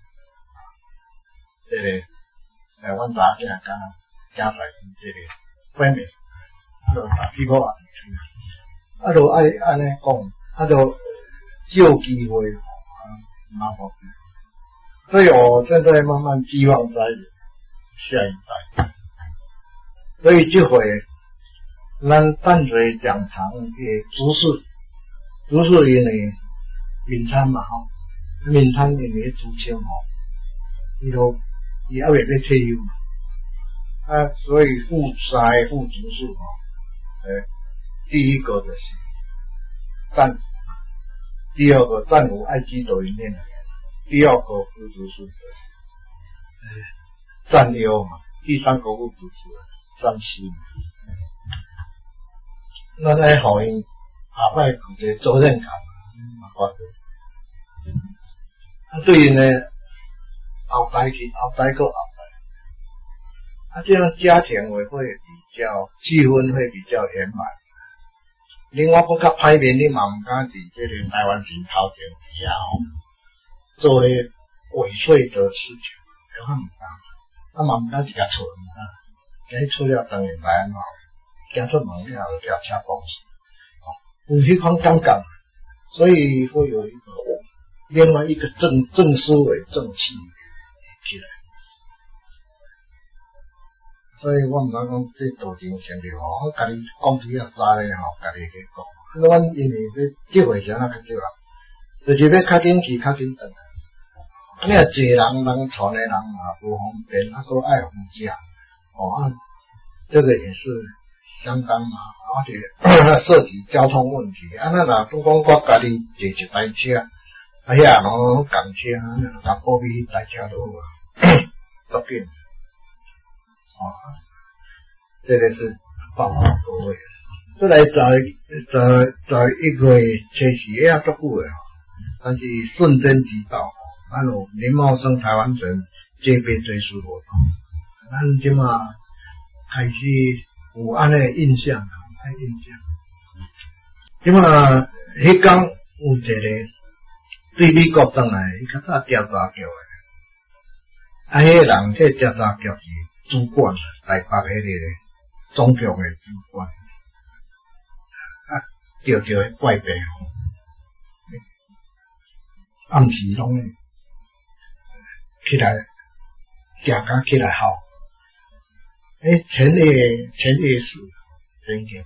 即个诶，阮查某囝敢加在即个分类，啊，就大屁股啊，啊，就爱安尼讲，啊，就借机会啊，麻烦。所以我现在慢慢寄望在下一代，所以这回咱淡水讲堂嘅主事，主事因为面餐嘛吼，面餐因为主签吼，伊都伊还未要退休嘛，啊，所以副三个副主事吼，诶，第一个就是战，第二个战五爱基斗一面的。第二个副主事占优嘛，第三个副主事占西嘛。咱来互因下摆负责责任感嘛，发觉。啊，对因呢后代去后代个后代，啊，这样家庭会会比较气氛会比较圆满。另外，佫较歹面，你嘛毋敢伫这个台湾前头前底下吼。做咧尾税的事情，有较唔敢，啊嘛唔敢直接出门啊，今出了当然来安怎，惊出门了就叫车公司，哦，有迄款感觉，所以会有一个另外一个正正思维正气起来，所以我唔敢讲这道真成立吼，我家己讲起啊早咧吼，家己去讲，阮因为咧这回啥较少啦，就是要较紧去较紧等。你啊，济人人传的人啊，不方便，啊，都爱回家，哦，啊，这个也是相当嘛，而且涉及交通问题。啊，那若不讲我家己坐一台车，啊，遐拢共车，啊，甲保庇迄台车都好啊，足紧，哦，这个是办法多位。再来找找找一个车时也足久的，但是瞬间即到。咱有林茂生台湾城这边追溯活动，咱即马开始有安尼印象，安印象。即马迄天有一个对美国转来，伊较早调查局的，啊，迄个人这调查局是主管，台北迄个总局的主管，啊，钓钓迄怪病，暗时拢咧。起来，行甲起来好，诶，前夜前夜市真经，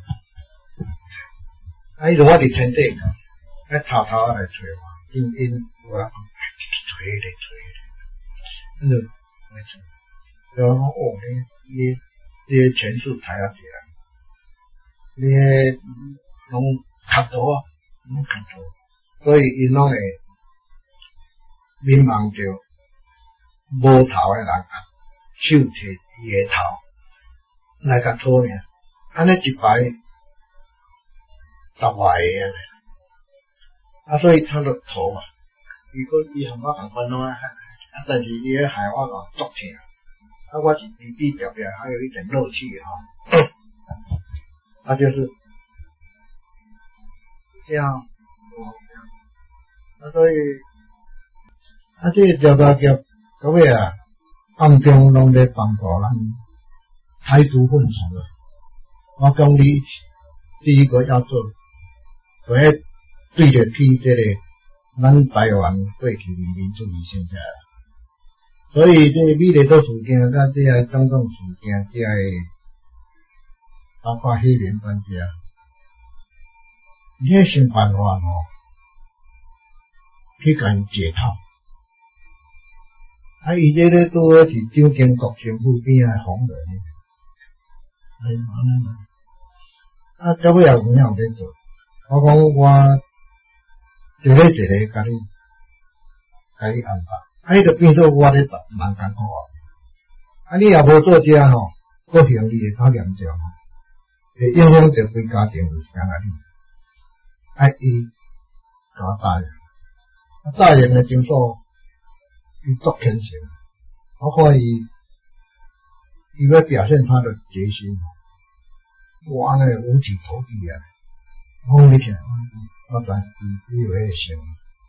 啊，伊就我伫天顶，啊，偷偷来找我，因因我讲，找咧找咧，嗯，没错，然后讲哦，你你你全数抬啊起来，你拢卡多啊，拢卡多，所以因拢会迷茫着。无头的人啊，手摕伊个头来甲拖呢，安尼一排十外个啊，所以他就头啊，如果伊和我同款拢啊，但是伊个害我个足痛，啊，我是比比表表还有一点乐趣哈，啊，就是这样，啊，所以啊，这个调查局。各位啊，暗中拢在帮助咱台独分子啊！我讲你第一个要做，就要对得起这个咱台湾过去民主义现在，所以这美丽岛事件，甲这个种种事件，这个包括黑人专家，你要想办法哦，去甲因解套。啊！伊这个拄好是蒋经国政府边仔红人，哎安尼嘛。啊，到尾也有影有咧做。我讲我一个一个甲你甲你安排，啊，迄个变做我咧蛮艰苦啊。啊，你也无做这吼，个行李会较严重，会影响着规家庭有啥啊你？啊，伊甲我答应，啊答应的情况。 伊足虔诚，我看伊伊要表现他的决心，我安尼五体投地啊！我讲你听，我知伊伊有迄个心，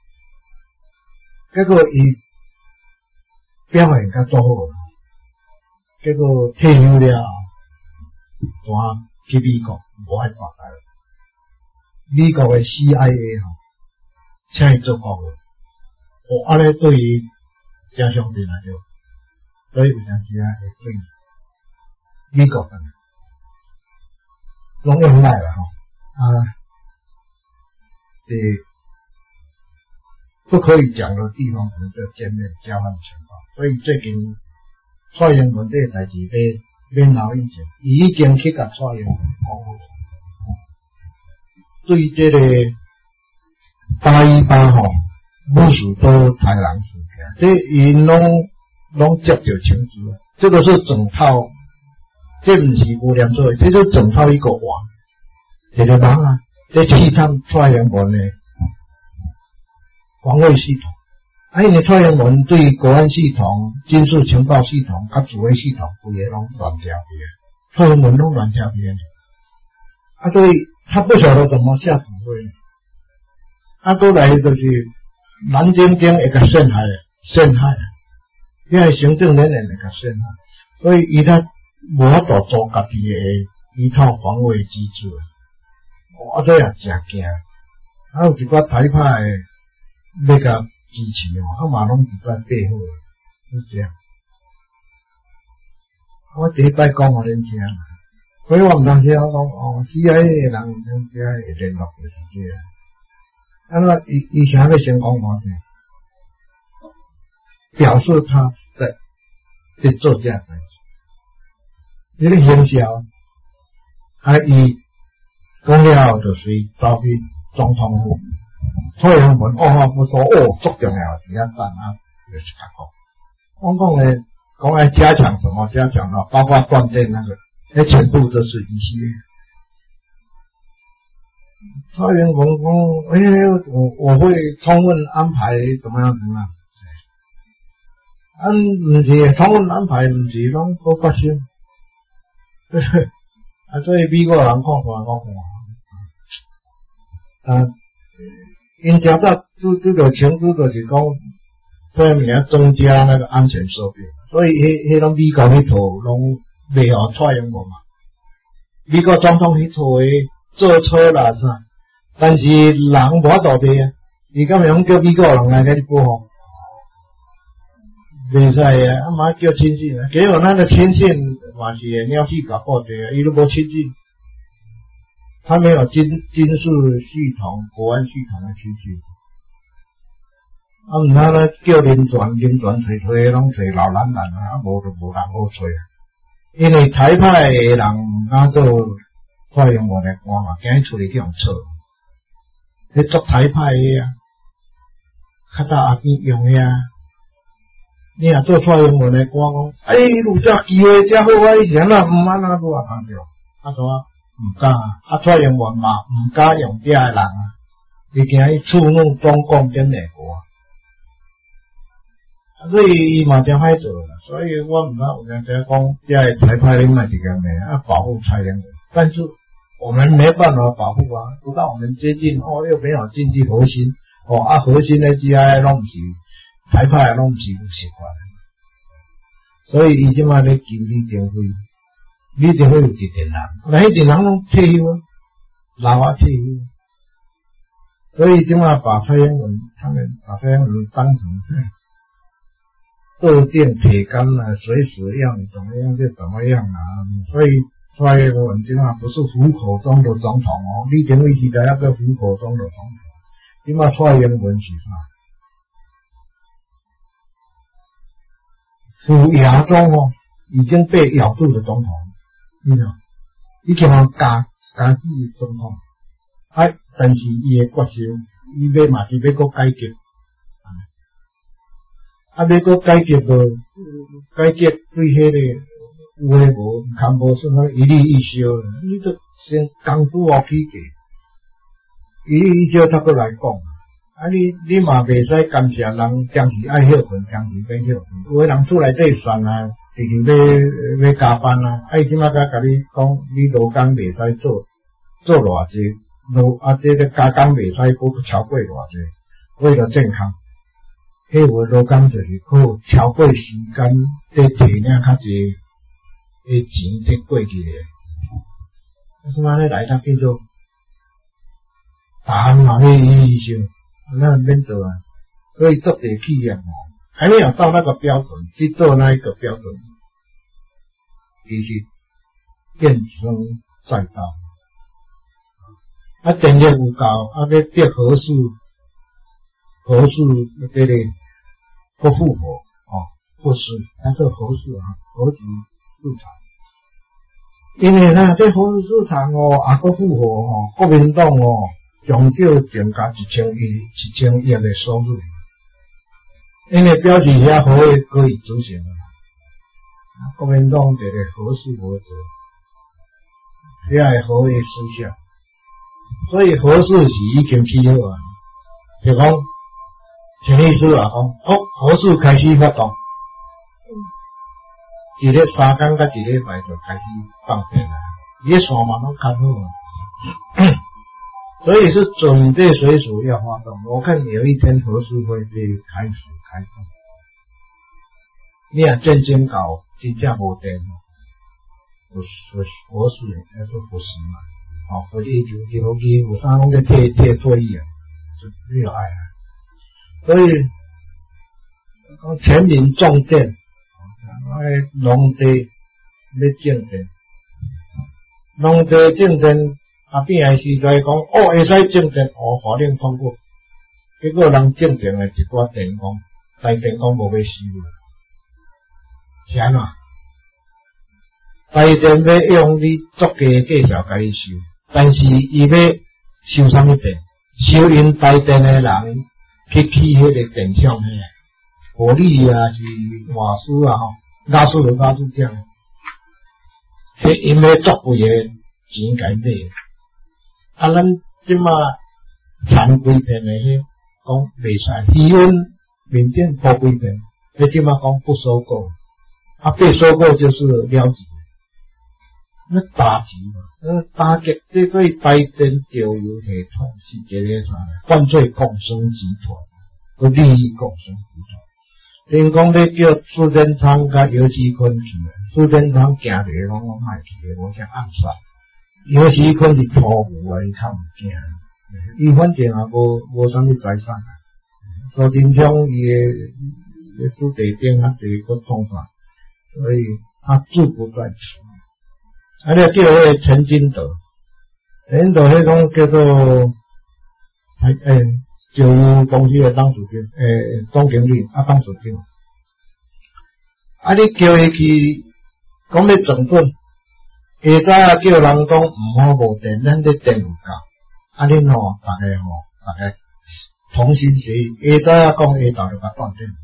结果伊表现较足好，结果退休了后，我去美国，无爱大台。美国的 C I A 吼，请伊做顾问，哦，安尼对于真相对来着，所以有阵时啊会对美国人拢用赖啦吼，啊，诶，不可以讲的地方，我们就见面交换情报。所以最近蔡英文这个代志要免闹以前，伊已经去甲蔡英文讲好。对这个八一八吼，无许多台人事件，这因拢拢接到情资啊，这个是整套，这不是无良作为，这就整套一个网，这个网啊，这试探蔡英文的防卫系统，啊，因为蔡英文对国安系统、军事情报系统、甲指挥系统，规个拢乱调皮，蔡英文拢乱调皮，啊，所以他不晓得怎么下指挥，啊，都来就是蓝晶晶会甲陷害，陷害，因为行政人员会甲陷害，所以伊他无法度做家己的一套防卫机制，我这也真惊，啊，有一寡台派的要甲支持哦，啊嘛拢伫在背后，是这样。我第一摆讲互恁听。所以我唔当时我讲哦 ，C I A 嘅人跟 C I A 会聯絡嘅是這樣。啊，那以以前要先講我聽，表示他在在做這樣代志。你個營銷，啊，伊講了就是走去總統府，蔡英文二話不說，哦，足重要，而家等啊，就是咁講。我講嘅講來加強什麼？加強咯，包括斷電那個。那全部都是一些。蔡英文講，哎，我我會充分安排怎麼樣怎麼樣。啊，唔是充分安排，唔是攏好發生。啊，所以美國人看看講看，啊，因正在拄拄着情拄着是講，所以名增加那個安全設備，所以迄迄種美國迄套攏。袂互蔡英文嘛，美國總統迄套誒坐車啦啥，但是人無法度買啊，伊敢會用叫美國人來甲你保護，袂使啊，啊嘛叫親信啊，結果咱的親信嘛是會鳥去搞報者啊，伊都無親信，他沒有軍軍事系統、國安系統的親信，啊毋通咧叫林全林全找找攏找老懶人啊，啊無就無人好找。因為台派的人唔敢做蔡英文的官嘛，驚出嚟叫人錯。你做台派的啊，較早阿邊用的啊，你若做蔡英文的官講，哎，有這機會這好啊，以前啊唔安那都啊講着，啊怎啊唔敢啊，啊蔡英文嘛唔敢用這的人啊，伊驚伊觸怒中共跟美國。所以伊嘛真歹做啦，所以我唔知有人在講，這個台派恁賣一個咩啊保護蔡英文，但是我們沒辦法保護啊，直到我們接近哦又沒有進去核心，哦啊核心的 G I 攏唔是台派攏唔是有習慣，所以伊即馬咧求李登輝，李登輝有一群人，但迄群人攏退休啊，老啊退休，所以即馬把蔡英文他們把蔡英文當成二電鐵桿啊，隨時要你怎麼樣就怎麼樣啊，所以蔡英文今嘛不是虎口中的總統哦，李登輝是第一個虎口中的總統，今嘛蔡英文是啥？虎牙中哦，已經被咬住的總統，你知道？伊叫人加加起總統，哎，但是伊的決心，伊要嘛是要擱改革。啊！要擱改革無，改革對迄個有誒無，看無算啥一例一休，你都先功夫學起價，一例一休他擱來講， 啊你你嘛袂使干涉人，当时爱休困，当时免休困。有诶人厝内底散啊，直直要要加班啊，啊伊即马甲甲你讲，你劳工袂使做做偌济，劳啊这个加工袂使不超过偌济，为了健康。迄有劳工就是靠超过时间，得摕领较济诶钱得过去诶。啊，什么咧来他变做打嘛迄医生，那免做啊。所以做地企业哦，还没有到那个标准去做那一个标准，其实怨声载道。啊，电力有够，啊，要变核素。核素这个不复活哦，不是，但是核素啊，核子市场，因为呢，这核子市场哦，也不复活哦，国民党哦，将叫增加一千亿、一千亿的收入，因为表示遐核的可以执行了，国民党这个核素无做，遐的核的失效，所以核素是已经起好啊，就讲。陈律师啊，讲哦，核素开始发动，一日三工甲一礼拜就开始放电了，伊个线嘛拢看好啊，所以是准备随时要发动。我看有一天核素会被开始开放，你若战争搞真正无电，不是核素还是不是嘛？哦，所以就就好去有啥拢在退退退役啊，就厉害啊。所以讲全民种电，啊，农地要种电，农地种电啊，变诶时代讲哦会使种电，哦法令通过，结果人种电诶一寡电工，台电工无要收，是安怎？台电要用你足价诶价钱甲你收，但是伊要收啥物电？收因台电诶人。去起迄个电厂遐，火力啊是瓦斯啊吼，压缩就压缩这样，迄因要足贵诶钱甲伊买。啊，咱即马残规片诶迄讲袂使，气温缅甸破规片，迄即马讲不收购，啊被收购就是了结，那打击嘛，那打击这对台电调油系统是一个啥呢？犯罪共生集团，个利益共生集团。因讲要叫苏贞昌甲尤熙坤去，苏贞昌行着拢讲卖去的，无啥暗杀。尤熙坤是土户啊，伊较毋惊，伊反正也无无啥物财产啊。苏贞昌伊诶土地顶较侪个创啥，所以他志不在此。啊，你叫迄个陈金德，陈金德迄种叫做诶诶，石油公司的董事长，诶总经理啊，董事长。啊，你叫伊去讲要整顿，下早啊叫人讲毋好无电，咱这电有够。啊，恁吼，大家吼，大家同心协力，下早啊讲下昼就甲断电，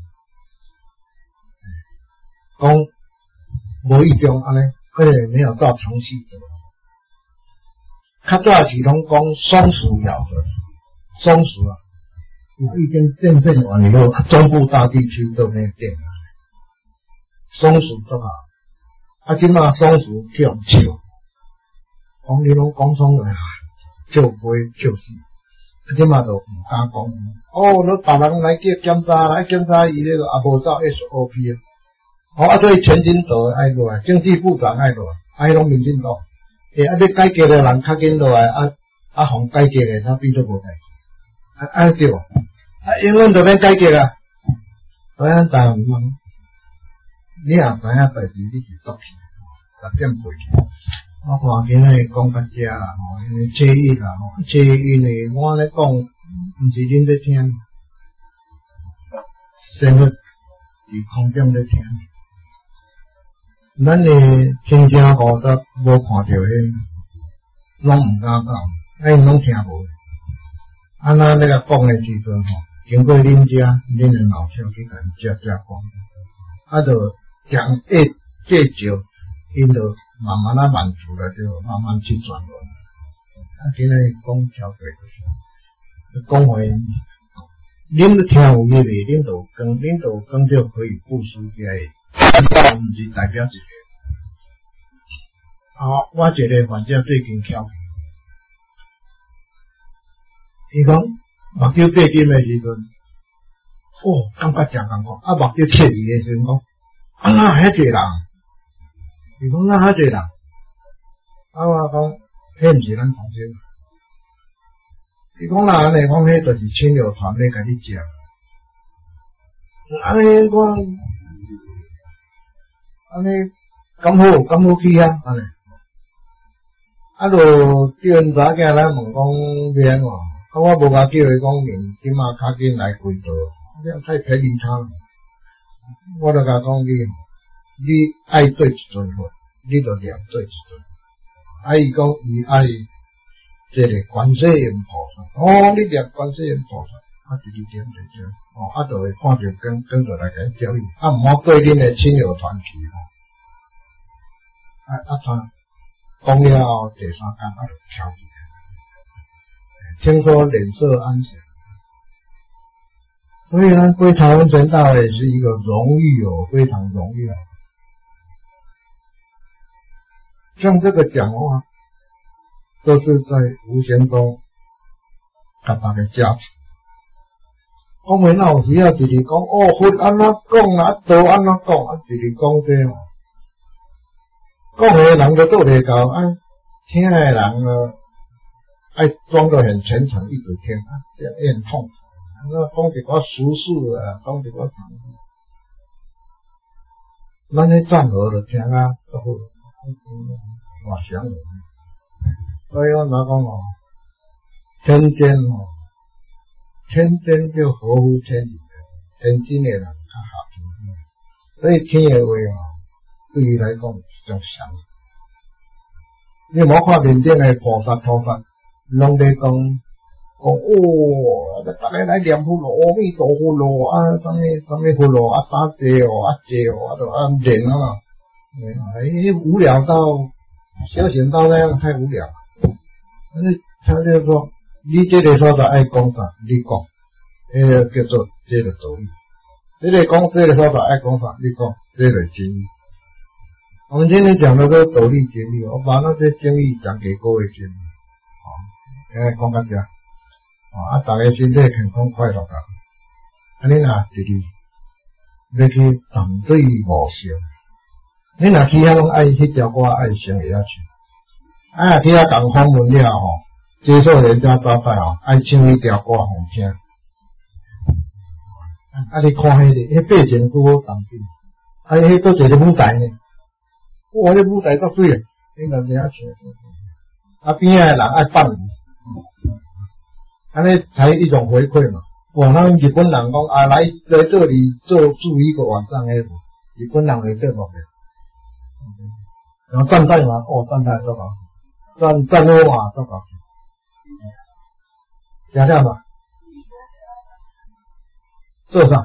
讲无意中安尼。可能没有照程序走。较早是拢讲松鼠咬的，松鼠啊，有一天电线完以后，中部大地区都没有电了。松鼠都好，啊，即马松鼠去用笑，讲你拢讲松来啊，就不会救死。啊，即马就唔敢讲。哦，你别人来叫检查，来检查伊那个也无照 S O P 啊。哦，啊，所以陈金德爱落来，经济部长爱落来，爱拢民进党。诶，啊，要改革的人较紧落来，啊啊，互改革的他变做无代志，啊啊对，啊，英文就免改革啊，所以咱台湾人，你也知影代志，你是做去，十点过去。我看今日讲到这啦，吼，因为这一啦，吼，这因为我咧讲，毋是恁咧听，生活伫空中咧听。咱诶亲戚五十无看着迄，拢毋敢讲，啊因拢听无。啊咱咧甲讲诶时阵吼，经过恁遮，恁诶老少去甲因遮遮讲，啊就讲诶介绍，因就慢慢啊满足了，就慢慢去转轮。啊今日讲超过就是，讲话恁都听有业未，恁就讲，恁就讲就可以布施起来，但毋是代表一个。啊，我一个反正最近巧，伊讲目睭八金的时阵，哦，感觉真艰苦。啊，目睭七二的时阵讲，啊哪遐济人？伊讲哪遐济人？啊，我讲，迄毋是咱同学。伊讲啦，安尼讲，迄就是亲友团咧，甲你食。安尼讲，安尼咁好，咁好去啊，安尼。啊，就叫因查囝来问讲免哦，啊，我无甲叫伊讲明，今仔较紧来开刀，你太便宜他。我就甲讲你，你爱做一阵好，你就念做一阵。啊，伊讲伊爱。这个观世音菩萨，哦，你念观世音菩萨，啊，直直点就点，哦，啊，就会看到跟跟着来甲伊教育，啊，毋好对恁的亲友团体哦，啊啊，他讲了第三天，啊，就跳起来，听说脸色安详，所以呢，归台湾全大会是一个荣誉哦，非常荣誉啊，像这个讲话。都是在无形中甲大家加持。我们那有时啊，直直讲哦，佛安怎讲啊，道安怎讲啊，直直讲这哦。讲的人都做袂到，啊，听的人呢，爱装得很虔诚，一直听啊，这样也很痛。那讲一个俗事啊，讲一个常识，咱迄赞和就听啊，都好，我想了。所以我哪讲哦，天真哦，天真就合乎天理的，天真的人较合天理，所以天的话哦，对伊来讲是种想。你无看面顶的菩萨菩萨，拢在讲讲哦，大家来念佛咯，阿弥陀佛咯，啊，什么什么佛咯，啊，打坐哦，啊坐哦，啊就啊念啊嘛，哎，无聊到修行到那样太无聊。他就说，你这个所在爱讲啥，你讲，迄个叫做这个道理。这个讲这个所在爱讲啥，你讲，这个真理。我们今天讲的都道理真理，我把那些真理讲给各位听。啊，诶，讲到这，啊，大家身体健康快乐啊。安尼呐，直直要去淡水无声，你若去遐拢爱迄条歌爱唱会晓唱。啊，去遐共访问了吼，接受人家招待吼，爱唱一条歌互听。啊，你看迄个，迄背景拄好当兵，啊，迄佫一个舞台呢，哇，迄舞台足水啊，你若听唱，啊边仔人爱放，安尼才一种回馈嘛。哇，咱日本人讲啊，来来这里做住一个晚上诶，日本人会做无嘅？然后站台嘛，哦，站台做好。站站好嘛，做搞，听听嘛，做啥？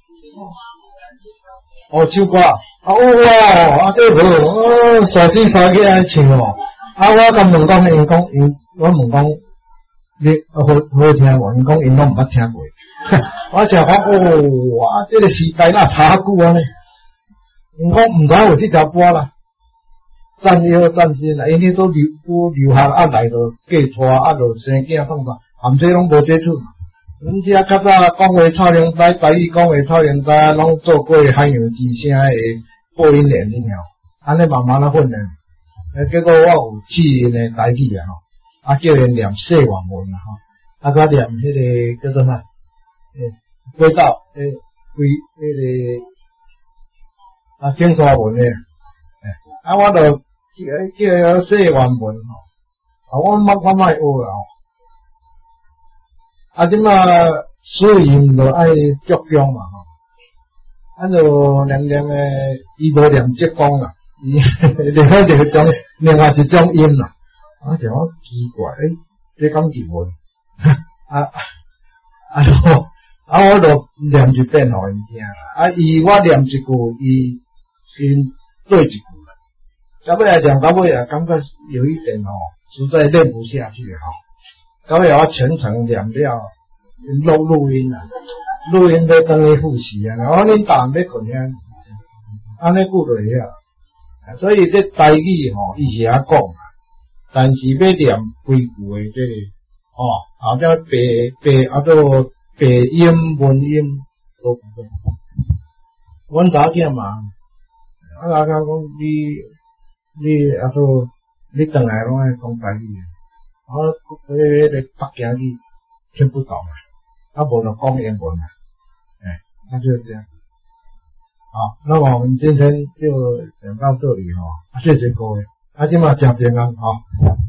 哦，唱歌啊！哇，啊这无哦，手机手机爱唱哦。啊，我甲问讲，因讲因，我问讲，你好好听无？因讲因拢毋捌听过。我就讲哦，啊，这个时代哪差久啊呢？因讲毋知有这条歌啦。赞腰赞心啦，因为都留都留学啊来就嫁娶啊就生囝创啥，含这拢无接触。阮遮较早讲话超人在台语讲话超人在拢做过海洋之声诶播音员你晓，安尼慢慢啊混诶。诶，结果我有试因诶台语啊吼，啊叫因念世话文啊吼，啊甲念迄个叫做啥？诶，轨道诶规迄个啊经沙文诶，诶，啊我就。叫叫说原文吼，啊，我莫我莫学啦吼，啊，即马所以因就爱足强嘛吼，啊，就念念诶，伊无念浙江啦，伊另外一种另外一种音啦，啊，就我奇怪，诶，这讲日文，啊啊咯，啊，我就念一遍互因听，啊，伊我念一句，伊因对一句。到尾来讲，到尾啊，感觉有一点哦，实在练不下去哈。到尾我全程念了录录音啊，录音要当去复习啊，我恁大人要困遐，安尼久就会晓。所以这台语吼，伊是遐讲啊，但是要念规句的这个哦，后边白白啊做白音文音都。阮查囝嘛，啊阿讲讲你你啊做你转来拢爱讲台语，啊迄个北京语听不懂啊，啊无就讲英文啊，哎，那就是这样。好，那么我们今天就讲到这里哈，谢谢各位，啊，今嘛讲平安哈。